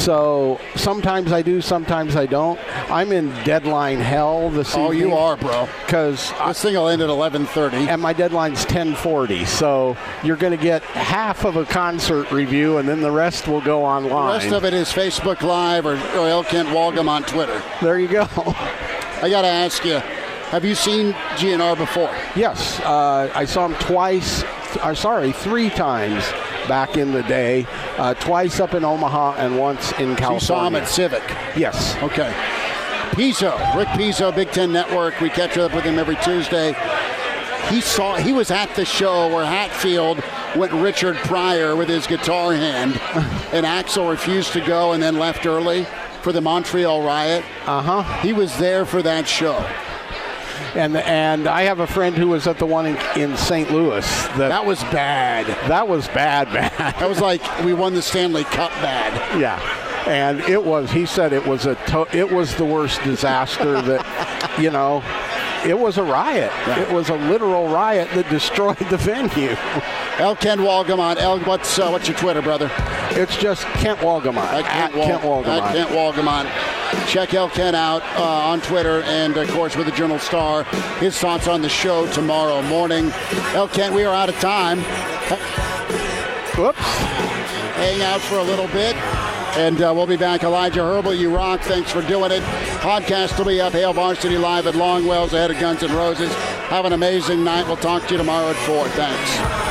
So sometimes I do, sometimes I don't. I'm in deadline hell this oh, evening. Oh, you are, bro. Because this thing will end at eleven thirty. And my deadline's ten forty. So you're going to get half of a concert review, and then the rest will go online. The rest of it is Facebook Live or, or El Kent Walgum on Twitter. There you go. I got to ask you, have you seen G N R before? Yes. Uh, I saw him twice, or sorry, three times back in the day. Uh, twice up in Omaha and once in California. So you saw him at Civic? Yes. Okay. Pizzo, Rick Pizzo, Big Ten Network. We catch up with him every Tuesday. He saw. He was at the show where Hatfield went Richard Pryor with his guitar hand, and Axel refused to go and then left early for the Montreal riot. Uh-huh. He was there for that show. And and I have a friend who was at the one in, in Saint Louis. That, that was bad. That was bad, bad. That was like we won the Stanley Cup bad. Yeah. And it was, he said it was a, to, it was the worst disaster that, you know, it was a riot. Yeah. It was a literal riot that destroyed the venue. El Kent Walgamont. El, what's uh, what's your Twitter, brother? It's just Kent Walgamont. At Kent, Wal- Kent Walgamont. At Kent Walgamont. Check El Kent out uh, on Twitter and, of course, with the Journal Star. His thoughts on the show tomorrow morning. El Kent, we are out of time. Whoops. Hang out for a little bit. And uh, we'll be back. Elijah Herbal, you rock. Thanks for doing it. Podcast will be up. Hail Varsity Live at Longwell's ahead of Guns N' Roses. Have an amazing night. We'll talk to you tomorrow at four. Thanks.